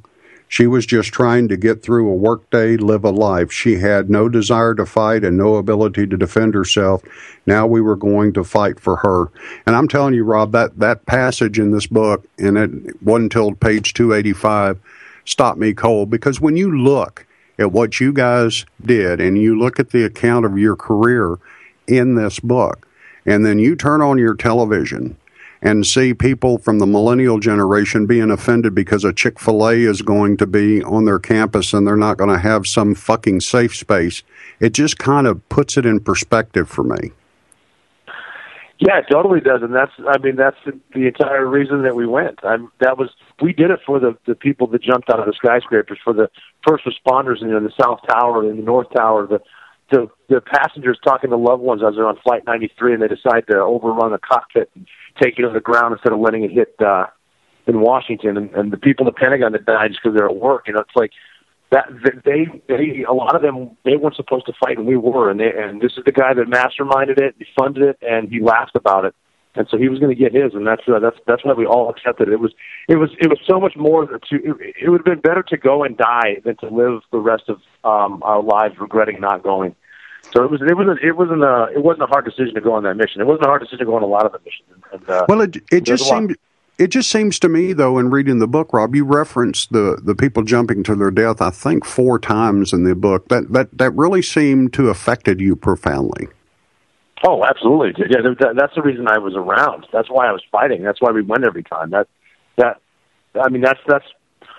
Speaker 2: She was just trying to get through a workday, live a life. She had no desire to fight and no ability to defend herself. Now we were going to fight for her. And I'm telling you, Rob, that, that passage in this book, and it wasn't until page two eighty-five, stopped me cold. Because when you look at what you guys did and you look at the account of your career in this book, and then you turn on your television and see people from the millennial generation being offended because a Chick-fil-A is going to be on their campus and they're not going to have some fucking safe space, it just kind of puts it in perspective for me.
Speaker 11: Yeah, it totally does, and that's, I mean, that's the, the entire reason that we went. I'm, that was, we did it for the, the people that jumped out of the skyscrapers, for the first responders in the South Tower and the North Tower, the The, the passengers talking to loved ones as they're on Flight ninety-three and they decide to overrun the cockpit and take it to the ground instead of letting it hit uh, in Washington, and, and the people in the Pentagon that died just because they're at work. You know, it's like that. They, they, a lot of them, they weren't supposed to fight, and we were. And they, and this is the guy that masterminded it, he funded it, and he laughed about it. And so he was going to get his, and that's uh, that's that's why we all accepted it. It was it was it was so much more to. It, it would have been better to go and die than to live the rest of um, our lives regretting not going. So it was it wasn't it wasn't a it wasn't a hard decision to go on that mission. It wasn't a hard decision to go on a lot of the missions. And, uh,
Speaker 2: well, it it just seemed it just seems to me though, in reading the book, Rob, you referenced the the people jumping to their death, I think four times in the book. That that that really seemed to affected you profoundly.
Speaker 11: Oh, absolutely. Yeah, that, that's the reason I was around. That's why I was fighting. That's why we went every time. That, that, I mean, that's that's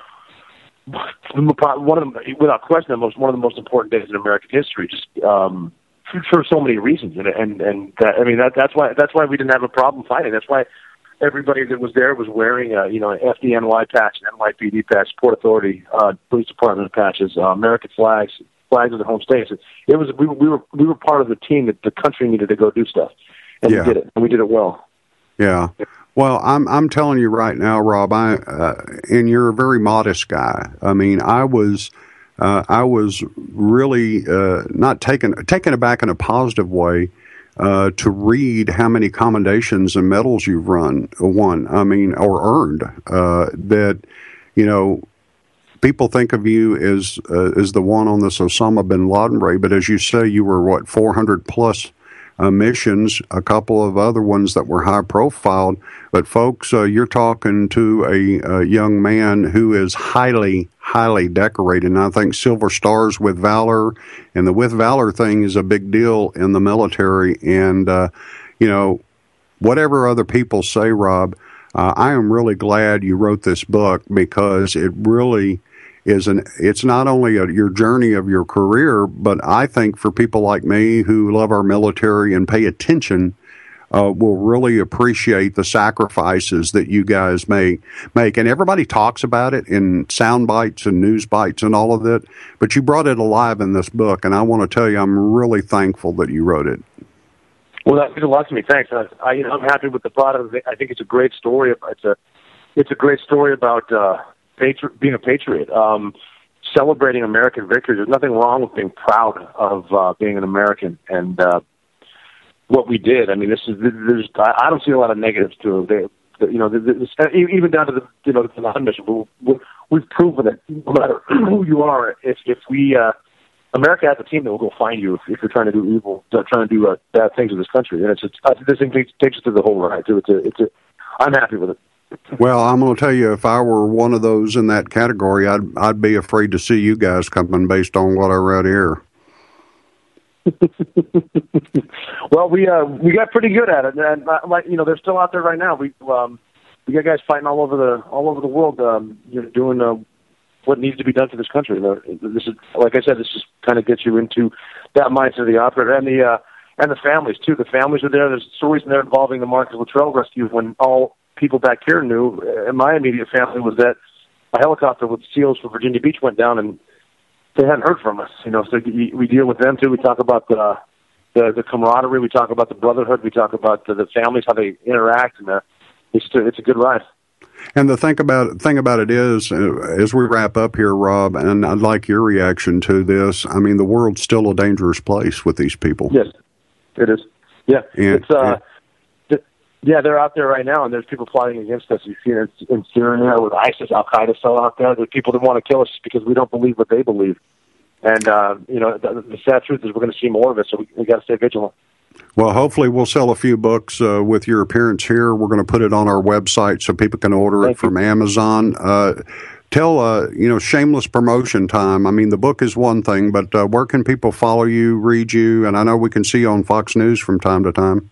Speaker 11: one of the, without question, the most one of the most important days in American history. Just um, for, for so many reasons, and and and that, I mean that that's why that's why we didn't have a problem fighting. That's why everybody that was there was wearing a, you know, an F D N Y patch, an N Y P D patch, Port Authority, uh, police department patches, uh, American flags. Flags of the home states. It was we, we were we were part of the team that the country needed to go do stuff, and yeah. we did it, and we did it well.
Speaker 2: Yeah. Well, I'm I'm telling you right now, Rob. I uh, and you're a very modest guy. I mean, I was uh, I was really uh, not taken taken aback in a positive way uh, to read how many commendations and medals you've run won. I mean, or earned. Uh, that you know. People think of you as uh, as the one on this Osama bin Laden raid, but as you say, you were, what, four hundred plus uh, missions, a couple of other ones that were high profile. But, folks, uh, you're talking to a, a young man who is highly, highly decorated. And I think Silver Stars with Valor, and the with Valor thing is a big deal in the military. And, uh, you know, whatever other people say, Rob, uh, I am really glad you wrote this book, because it really is an, it's not only a, your journey of your career, but I think for people like me who love our military and pay attention, uh, will really appreciate the sacrifices that you guys make, make. And everybody talks about it in sound bites and news bites and all of that, but you brought it alive in this book. And I want to tell you, I'm really thankful that you wrote it.
Speaker 11: Well, that means a lot to me. Thanks. I, I, you know, I'm happy with the product. I think it's a great story. It's a, it's a great story about, uh, Patri- being a patriot, um, celebrating American victories. There's nothing wrong with being proud of uh, being an American and uh, what we did. I mean, this is there's I don't see a lot of negatives to it. They, you know, this, even down to the you know the non-mission. We, we've proven that no matter who you are, if if we uh, America has a team that will go find you if, if you're trying to do evil, trying to do uh, bad things in this country. And it's, it's this thing takes us through the whole ride. Too. It's a, it's a, I'm happy with it.
Speaker 2: Well, I'm going to tell you, if I were one of those in that category, I'd I'd be afraid to see you guys coming based on what I read here.
Speaker 11: Well, we uh, we got pretty good at it, and uh, like you know, they're still out there right now. We um, we got guys fighting all over the all over the world, um, you know, doing uh, what needs to be done for this country. This is, like I said, this just kind of gets you into that mindset of the operator and the uh, and the families too. The families are there. There's stories in there involving the Marcus Luttrell rescue when all people back here knew, and my immediate family, was that a helicopter with SEALs for Virginia Beach went down, and they hadn't heard from us. You know, so we deal with them too. We talk about the the, the camaraderie. We talk about the brotherhood. We talk about the, the families, how they interact, and uh, it's it's a good ride.
Speaker 2: And the thing about thing about it is, uh, as we wrap up here, Rob, and I'd like your reaction to this. I mean, the world's still a dangerous place with these people.
Speaker 11: Yes, it is. Yeah,
Speaker 2: and,
Speaker 11: it's. Uh,
Speaker 2: and,
Speaker 11: Yeah, they're out there right now, and there's people plotting against us. You see it in Syria with ISIS, Al Qaeda still out there. There's people that want to kill us just because we don't believe what they believe. And uh, you know, the, the sad truth is we're going to see more of it. So we, we got to stay vigilant.
Speaker 2: Well, hopefully we'll sell a few books uh, with your appearance here. We're going to put it on our website so people can order
Speaker 11: Thank
Speaker 2: it from
Speaker 11: you.
Speaker 2: Amazon. Uh, tell, uh, you know, shameless promotion time. I mean, the book is one thing, but uh, where can people follow you, read you? And I know we can see you on Fox News from time to time.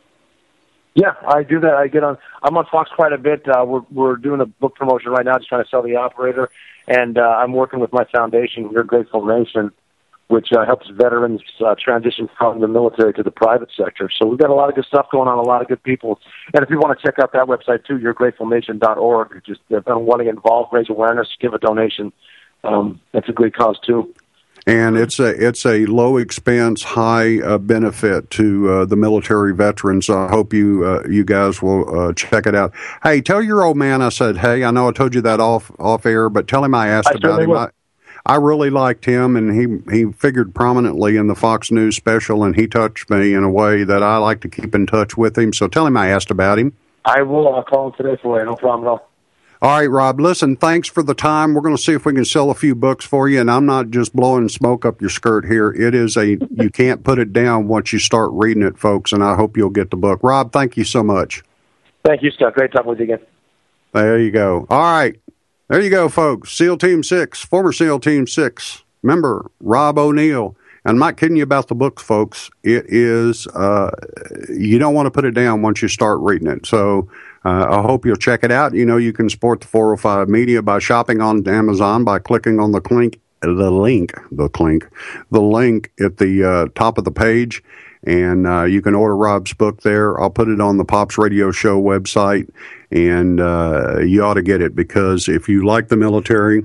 Speaker 11: Yeah, I do that. I get on. I'm on Fox quite a bit. Uh, we're we're doing a book promotion right now, just trying to sell The Operator, and uh, I'm working with my foundation, Your Grateful Nation, which uh, helps veterans uh, transition from the military to the private sector. So we've got a lot of good stuff going on, a lot of good people. And if you want to check out that website too, your grateful nation dot org, just if you want to get involved, raise awareness, give a donation. Um, that's a great cause too.
Speaker 2: And it's a it's a low expense, high uh, benefit to uh, the military veterans. I hope you uh, you guys will uh, check it out. Hey, tell your old man I said hey. I know I told you that off off air, but tell him I asked
Speaker 11: I
Speaker 2: about him. I, I really liked him, and he he figured prominently in the Fox News special, and he touched me in a way that I like to keep in touch with him. So tell him I asked about him.
Speaker 11: I will. I'll call him today for you. No problem at all.
Speaker 2: All right, Rob, listen, thanks for the time. We're going to see if we can sell a few books for you, and I'm not just blowing smoke up your skirt here. It is a, you can't put it down once you start reading it, folks, and I hope you'll get the book. Rob, thank you so much.
Speaker 11: Thank you, Scott. Great talking with you again.
Speaker 2: There you go. All right. There you go, folks. SEAL Team six, former SEAL Team six, member Rob O'Neill. I'm not kidding you about the book, folks. It is, uh, you don't want to put it down once you start reading it. So uh, I hope you'll check it out. You know, you can support the four oh five Media by shopping on Amazon by clicking on the link, the link, the link, the link at the uh, top of the page. And uh, you can order Rob's book there. I'll put it on the Pops Radio Show website. And uh, you ought to get it, because if you like the military,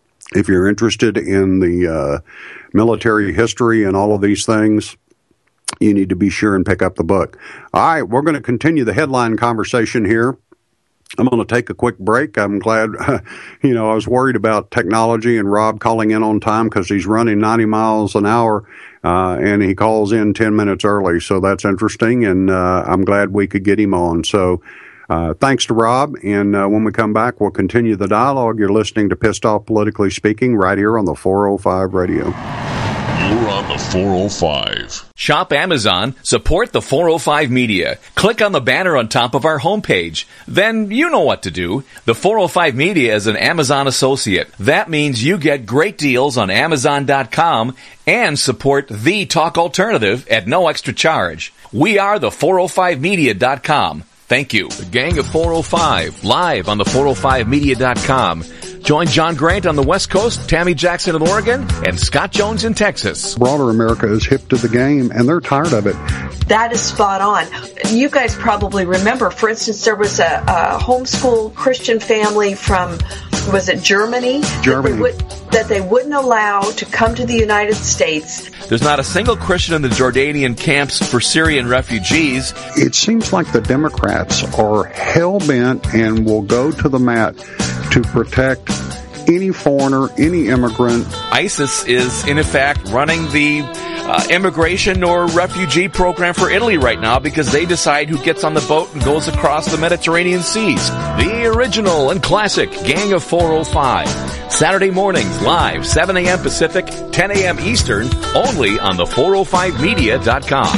Speaker 2: if you're interested in the uh, military history and all of these things, you need to be sure and pick up the book. All right, we're going to continue the headline conversation here. I'm going to take a quick break. I'm glad, you know, I was worried about technology and Rob calling in on time because he's running ninety miles an hour, uh, and he calls in ten minutes early. So that's interesting, and uh, I'm glad we could get him on. So uh, thanks to Rob, and uh, when we come back, we'll continue the dialogue. You're listening to Pissed Off Politically Speaking right here on the four oh five Radio.
Speaker 3: You're on the four oh five.
Speaker 1: Shop Amazon, support the four oh five Media. Click on the banner on top of our homepage. Then you know what to do. The four oh five Media is an Amazon associate. That means you get great deals on Amazon dot com and support the talk alternative at no extra charge. We are the four oh five media dot com. Thank you. The Gang of four oh five, live on the four oh five media dot com. Join John Grant on the West Coast, Tammy Jackson in Oregon, and Scott Jones in Texas.
Speaker 2: Broader America is hip to the game, and they're tired of it.
Speaker 4: That is spot on. You guys probably remember, for instance, there was a, a homeschool Christian family from, was it Germany?
Speaker 2: Germany.
Speaker 4: That they, would, that they wouldn't allow to come to the United States.
Speaker 1: There's not a single Christian in the Jordanian camps for Syrian refugees.
Speaker 2: It seems like the Democrats are hell-bent and will go to the mat to protect any foreigner, any immigrant.
Speaker 1: ISIS is, in effect, running the uh, immigration or refugee program for Italy right now because they decide who gets on the boat and goes across the Mediterranean seas. The original and classic Gang of four oh five. Saturday mornings, live, seven a.m. Pacific, ten a.m. Eastern, only on the four oh five media dot com.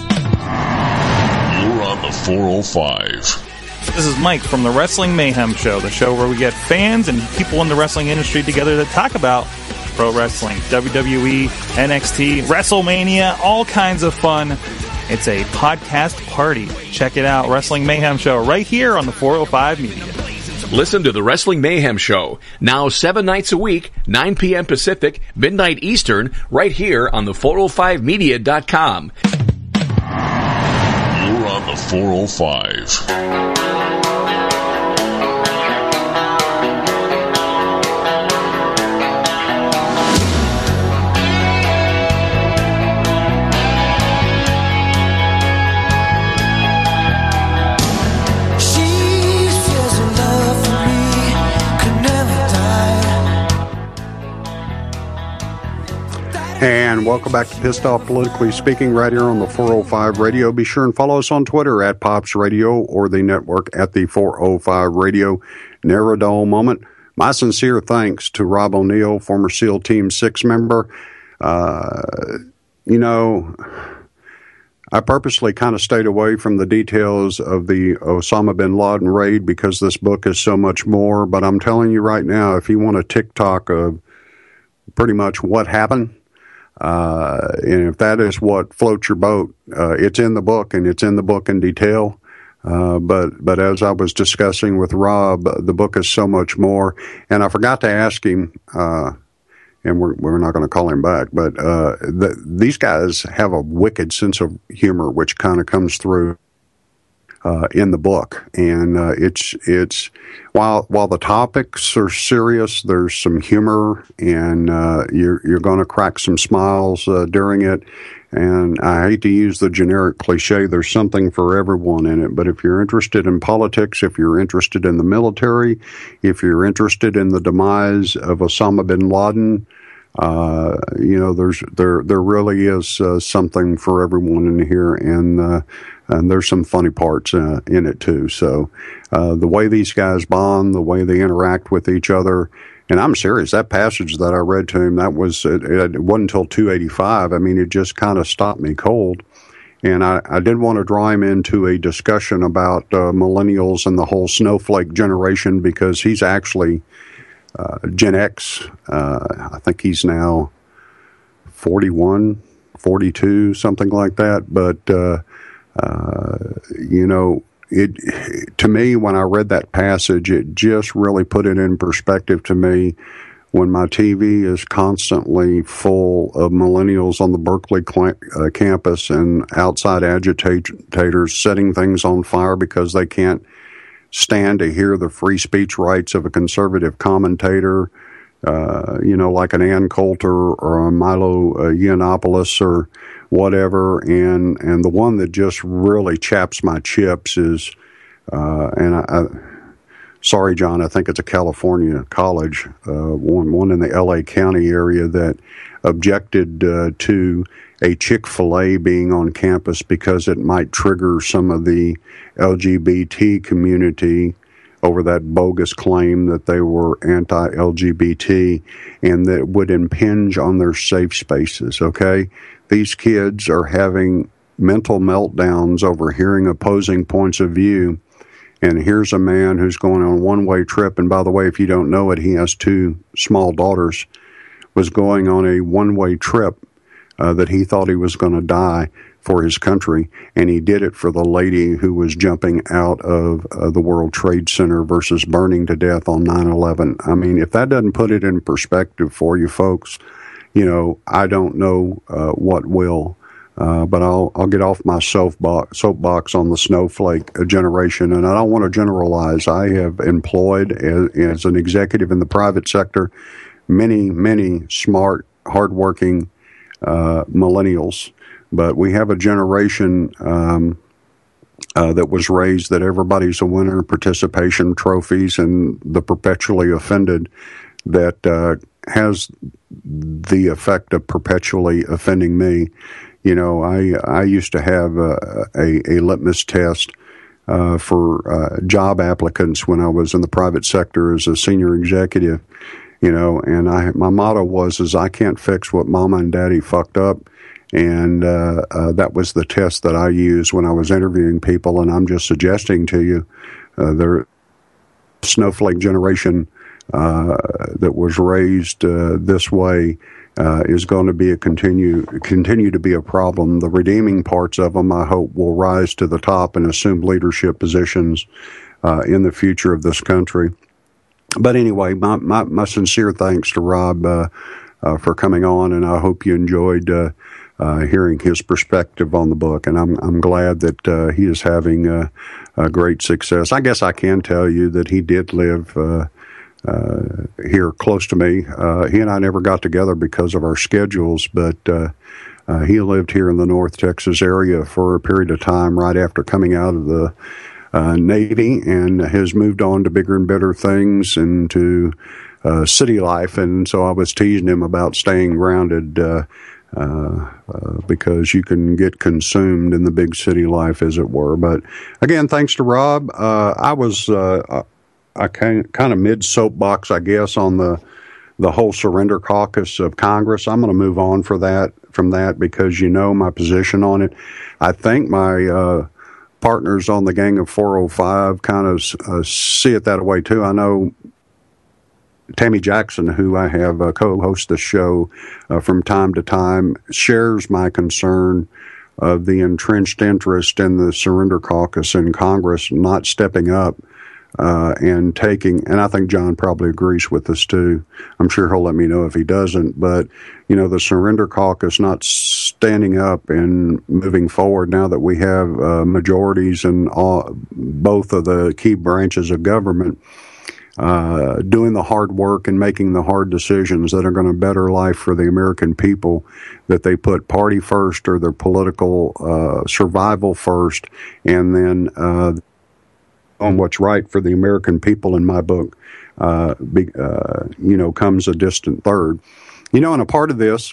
Speaker 3: You're on the four oh five.
Speaker 9: This is Mike from the Wrestling Mayhem Show, the show where we get fans and people in the wrestling industry together to talk about pro wrestling, W W E, N X T, WrestleMania, all kinds of fun. It's a podcast party. Check it out, Wrestling Mayhem Show, right here on the four oh five Media.
Speaker 1: Listen to the Wrestling Mayhem Show, now seven nights a week, nine p.m. Pacific, midnight Eastern, right here on the four oh five media dot com.
Speaker 3: You're on the four oh five.
Speaker 2: And welcome back to Pissed Off Politically Speaking right here on the four oh five Radio. Be sure and follow us on Twitter at Pops Radio or the network at the four oh five Radio. Ne'er a dull moment. My sincere thanks to Rob O'Neill, former SEAL Team six member. Uh, you know, I purposely kind of stayed away from the details of the Osama bin Laden raid because this book is so much more. But I'm telling you right now, if you want a TikTok of pretty much what happened, Uh, and if that is what floats your boat, uh, it's in the book, and it's in the book in detail. Uh, but, but as I was discussing with Rob, the book is so much more. And I forgot to ask him, uh, and we're, we're not going to call him back, but, uh, the, these guys have a wicked sense of humor, which kind of comes through, uh, in the book. And, uh, it's, it's, while, while the topics are serious, there's some humor, and, uh, you're, you're going to crack some smiles, uh, during it. And I hate to use the generic cliche, there's something for everyone in it. But if you're interested in politics, if you're interested in the military, if you're interested in the demise of Osama bin Laden, uh, you know, there's, there, there really is, uh, something for everyone in here. And, uh, and there's some funny parts, uh, in it too. So, uh, the way these guys bond, the way they interact with each other, and I'm serious, that passage that I read to him, that was, it, it wasn't until two eighty-five. I mean, it just kind of stopped me cold. And I, I did want to draw him into a discussion about, uh, millennials and the whole snowflake generation, because he's actually, uh, Gen X. Uh, I think he's now forty-one, forty-two, something like that. But, uh, uh, you know, It, to me, when I read that passage, it just really put it in perspective to me. When my T V is constantly full of millennials on the Berkeley cl- uh, campus and outside agitators setting things on fire because they can't stand to hear the free speech rights of a conservative commentator, uh, you know, like an Ann Coulter or a Milo uh, Yiannopoulos or whatever, and and the one that just really chaps my chips is, uh, and I, I, sorry, John, I think it's a California college, uh, one one in the L A County area that objected uh, to a Chick-fil-A being on campus because it might trigger some of the L G B T community over that bogus claim that they were anti-L G B T and that would impinge on their safe spaces, okay? These kids are having mental meltdowns over hearing opposing points of view, and here's a man who's going on a one-way trip, and by the way, if you don't know it, he has two small daughters, was going on a one-way trip uh, that he thought he was going to die for his country, and he did it for the lady who was jumping out of uh, the World Trade Center versus burning to death on nine eleven. I mean, if that doesn't put it in perspective for you folks, you know, I don't know uh, what will. Uh, but I'll I'll get off my soapbox, soapbox on the snowflake generation, and I don't want to generalize. I have employed as, as an executive in the private sector many, many smart, hardworking uh, millennials, but we have a generation um, uh, that was raised that everybody's a winner, participation trophies, and the perpetually offended that uh, has the effect of perpetually offending me. You know, I I used to have a, a, a litmus test uh, for uh, job applicants when I was in the private sector as a senior executive. You know, and I my motto was is I can't fix what mama and daddy fucked up, and uh, uh, that was the test that I used when I was interviewing people. And I'm just suggesting to you, uh, the snowflake generation uh, that was raised uh, this way. Uh, is going to be a continue continue to be a problem. The redeeming parts of them, I hope, will rise to the top and assume leadership positions uh, in the future of this country. But anyway, my my, my sincere thanks to Rob uh, uh, for coming on, and I hope you enjoyed uh, uh, hearing his perspective on the book. And I'm I'm glad that uh, he is having uh, a great success. I guess I can tell you that he did live Uh, Uh, here close to me. Uh, he and I never got together because of our schedules, but uh, uh, he lived here in the North Texas area for a period of time right after coming out of the uh, Navy and has moved on to bigger and better things and to uh, city life. And so I was teasing him about staying grounded uh, uh, uh, because you can get consumed in the big city life, as it were. But again, thanks to Rob. Uh, I was uh, I kind kind of mid soapbox, I guess, on the the whole surrender caucus of Congress. I'm going to move on for that from that because you know my position on it. I think my uh, partners on the Gang of four oh five kind of uh, see it that way too. I know Tammy Jackson, who I have uh, co-host the show uh, from time to time, shares my concern of the entrenched interest in the surrender caucus in Congress not stepping up Uh, and taking, and I think John probably agrees with this too. I'm sure he'll let me know if he doesn't, but, you know, the surrender caucus not standing up and moving forward now that we have uh, majorities in all, both of the key branches of government, uh, doing the hard work and making the hard decisions that are going to better life for the American people, that they put party first or their political uh, survival first, and then uh on what's right for the American people, in my book, uh, be, uh, you know, comes a distant third. You know, and a part of this,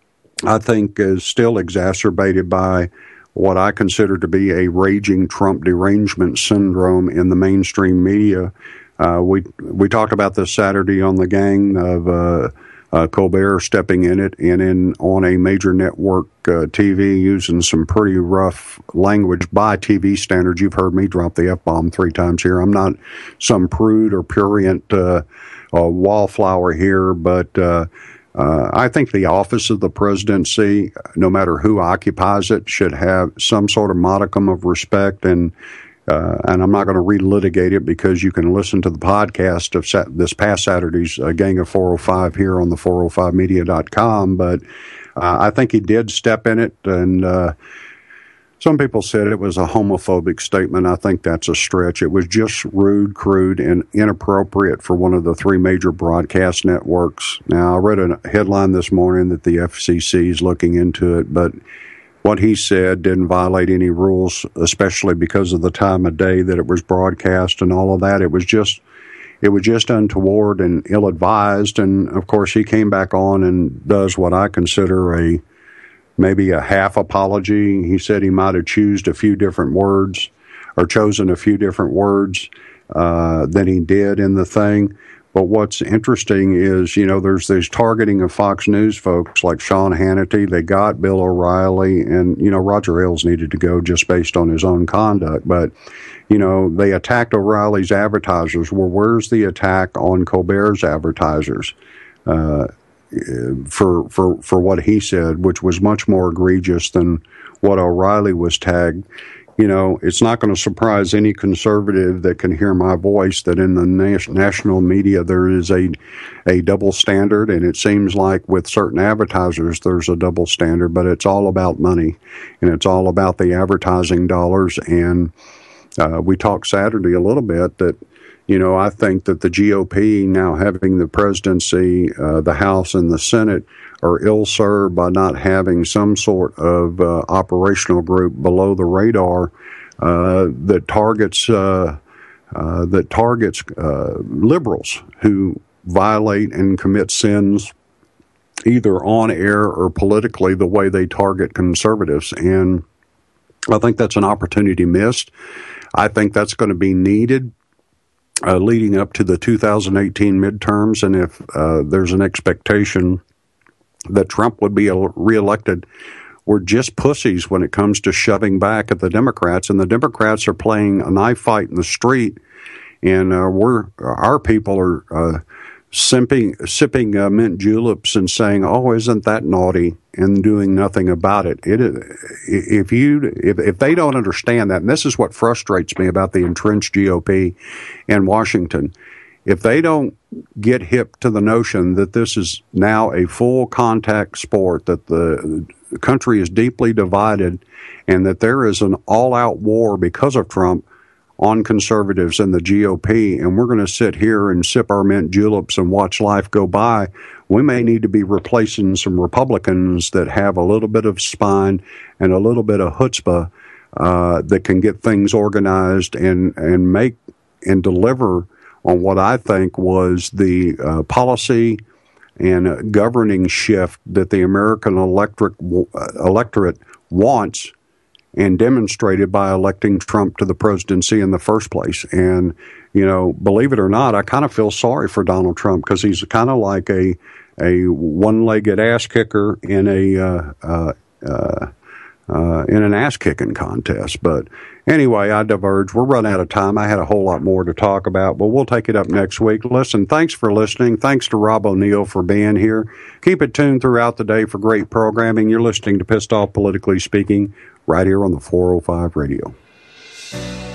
Speaker 2: I think, is still exacerbated by what I consider to be a raging Trump derangement syndrome in the mainstream media. Uh, we we talked about this Saturday on the Gang of uh, uh, Colbert stepping in it and in on a major network uh, T V using some pretty rough language by T V standards. You've heard me drop the F-bomb three times here. I'm not some prude or prurient uh, uh, wallflower here, but uh, uh, I think the office of the presidency, no matter who occupies it, should have some sort of modicum of respect. And Uh, and I'm not going to relitigate it because you can listen to the podcast of sat- this past Saturday's uh, Gang of four oh five here on the four oh five media dot com. But uh, I think he did step in it. And uh, some people said it was a homophobic statement. I think that's a stretch. It was just rude, crude, and inappropriate for one of the three major broadcast networks. Now, I read a headline this morning that the F C C is looking into it, but what he said didn't violate any rules, especially because of the time of day that it was broadcast and all of that. It was just, it was just untoward and ill-advised. And of course, he came back on and does what I consider a maybe a half apology. He said he might have chosen a few different words or chosen a few different words uh, than he did in the thing. But what's interesting is, you know, there's this targeting of Fox News folks like Sean Hannity. They got Bill O'Reilly, and, you know, Roger Ailes needed to go just based on his own conduct. But, you know, they attacked O'Reilly's advertisers. Well, where's the attack on Colbert's advertisers uh, for for for what he said, which was much more egregious than what O'Reilly was tagged? You know, it's not going to surprise any conservative that can hear my voice that in the nas- national media there is a a double standard, and it seems like with certain advertisers there's a double standard, but it's all about money, and it's all about the advertising dollars. And uh, we talked Saturday a little bit that, you know, I think that the G O P now having the presidency, uh, the House, and the Senate are ill-served by not having some sort of uh, operational group below the radar uh, that targets uh, uh, that targets uh, liberals who violate and commit sins either on air or politically the way they target conservatives. And I think that's an opportunity missed. I think that's going to be needed uh, leading up to the two thousand eighteen midterms. And if uh, there's an expectation that Trump would be reelected, we're just pussies when it comes to shoving back at the Democrats, and the Democrats are playing a knife fight in the street, and uh, we're our people are uh, simping, sipping uh, mint juleps and saying, "Oh, isn't that naughty?" and doing nothing about it. It if you if if they don't understand that, and this is what frustrates me about the entrenched G O P in Washington. If they don't get hip to the notion that this is now a full contact sport, that the country is deeply divided, and that there is an all-out war because of Trump on conservatives and the G O P, and we're going to sit here and sip our mint juleps and watch life go by, we may need to be replacing some Republicans that have a little bit of spine and a little bit of chutzpah uh, that can get things organized and, and make and deliver on what I think was the uh, policy and uh, governing shift that the American electric, uh, electorate wants, and demonstrated by electing Trump to the presidency in the first place. And, you know, believe it or not, I kind of feel sorry for Donald Trump because he's kind of like a a one-legged ass kicker in a uh, uh, uh, uh, in an ass kicking contest. But anyway, I diverge. We're running out of time. I had a whole lot more to talk about, but we'll take it up next week. Listen, thanks for listening. Thanks to Rob O'Neill for being here. Keep it tuned throughout the day for great programming. You're listening to Pissed Off Politically Speaking right here on the four oh five Radio.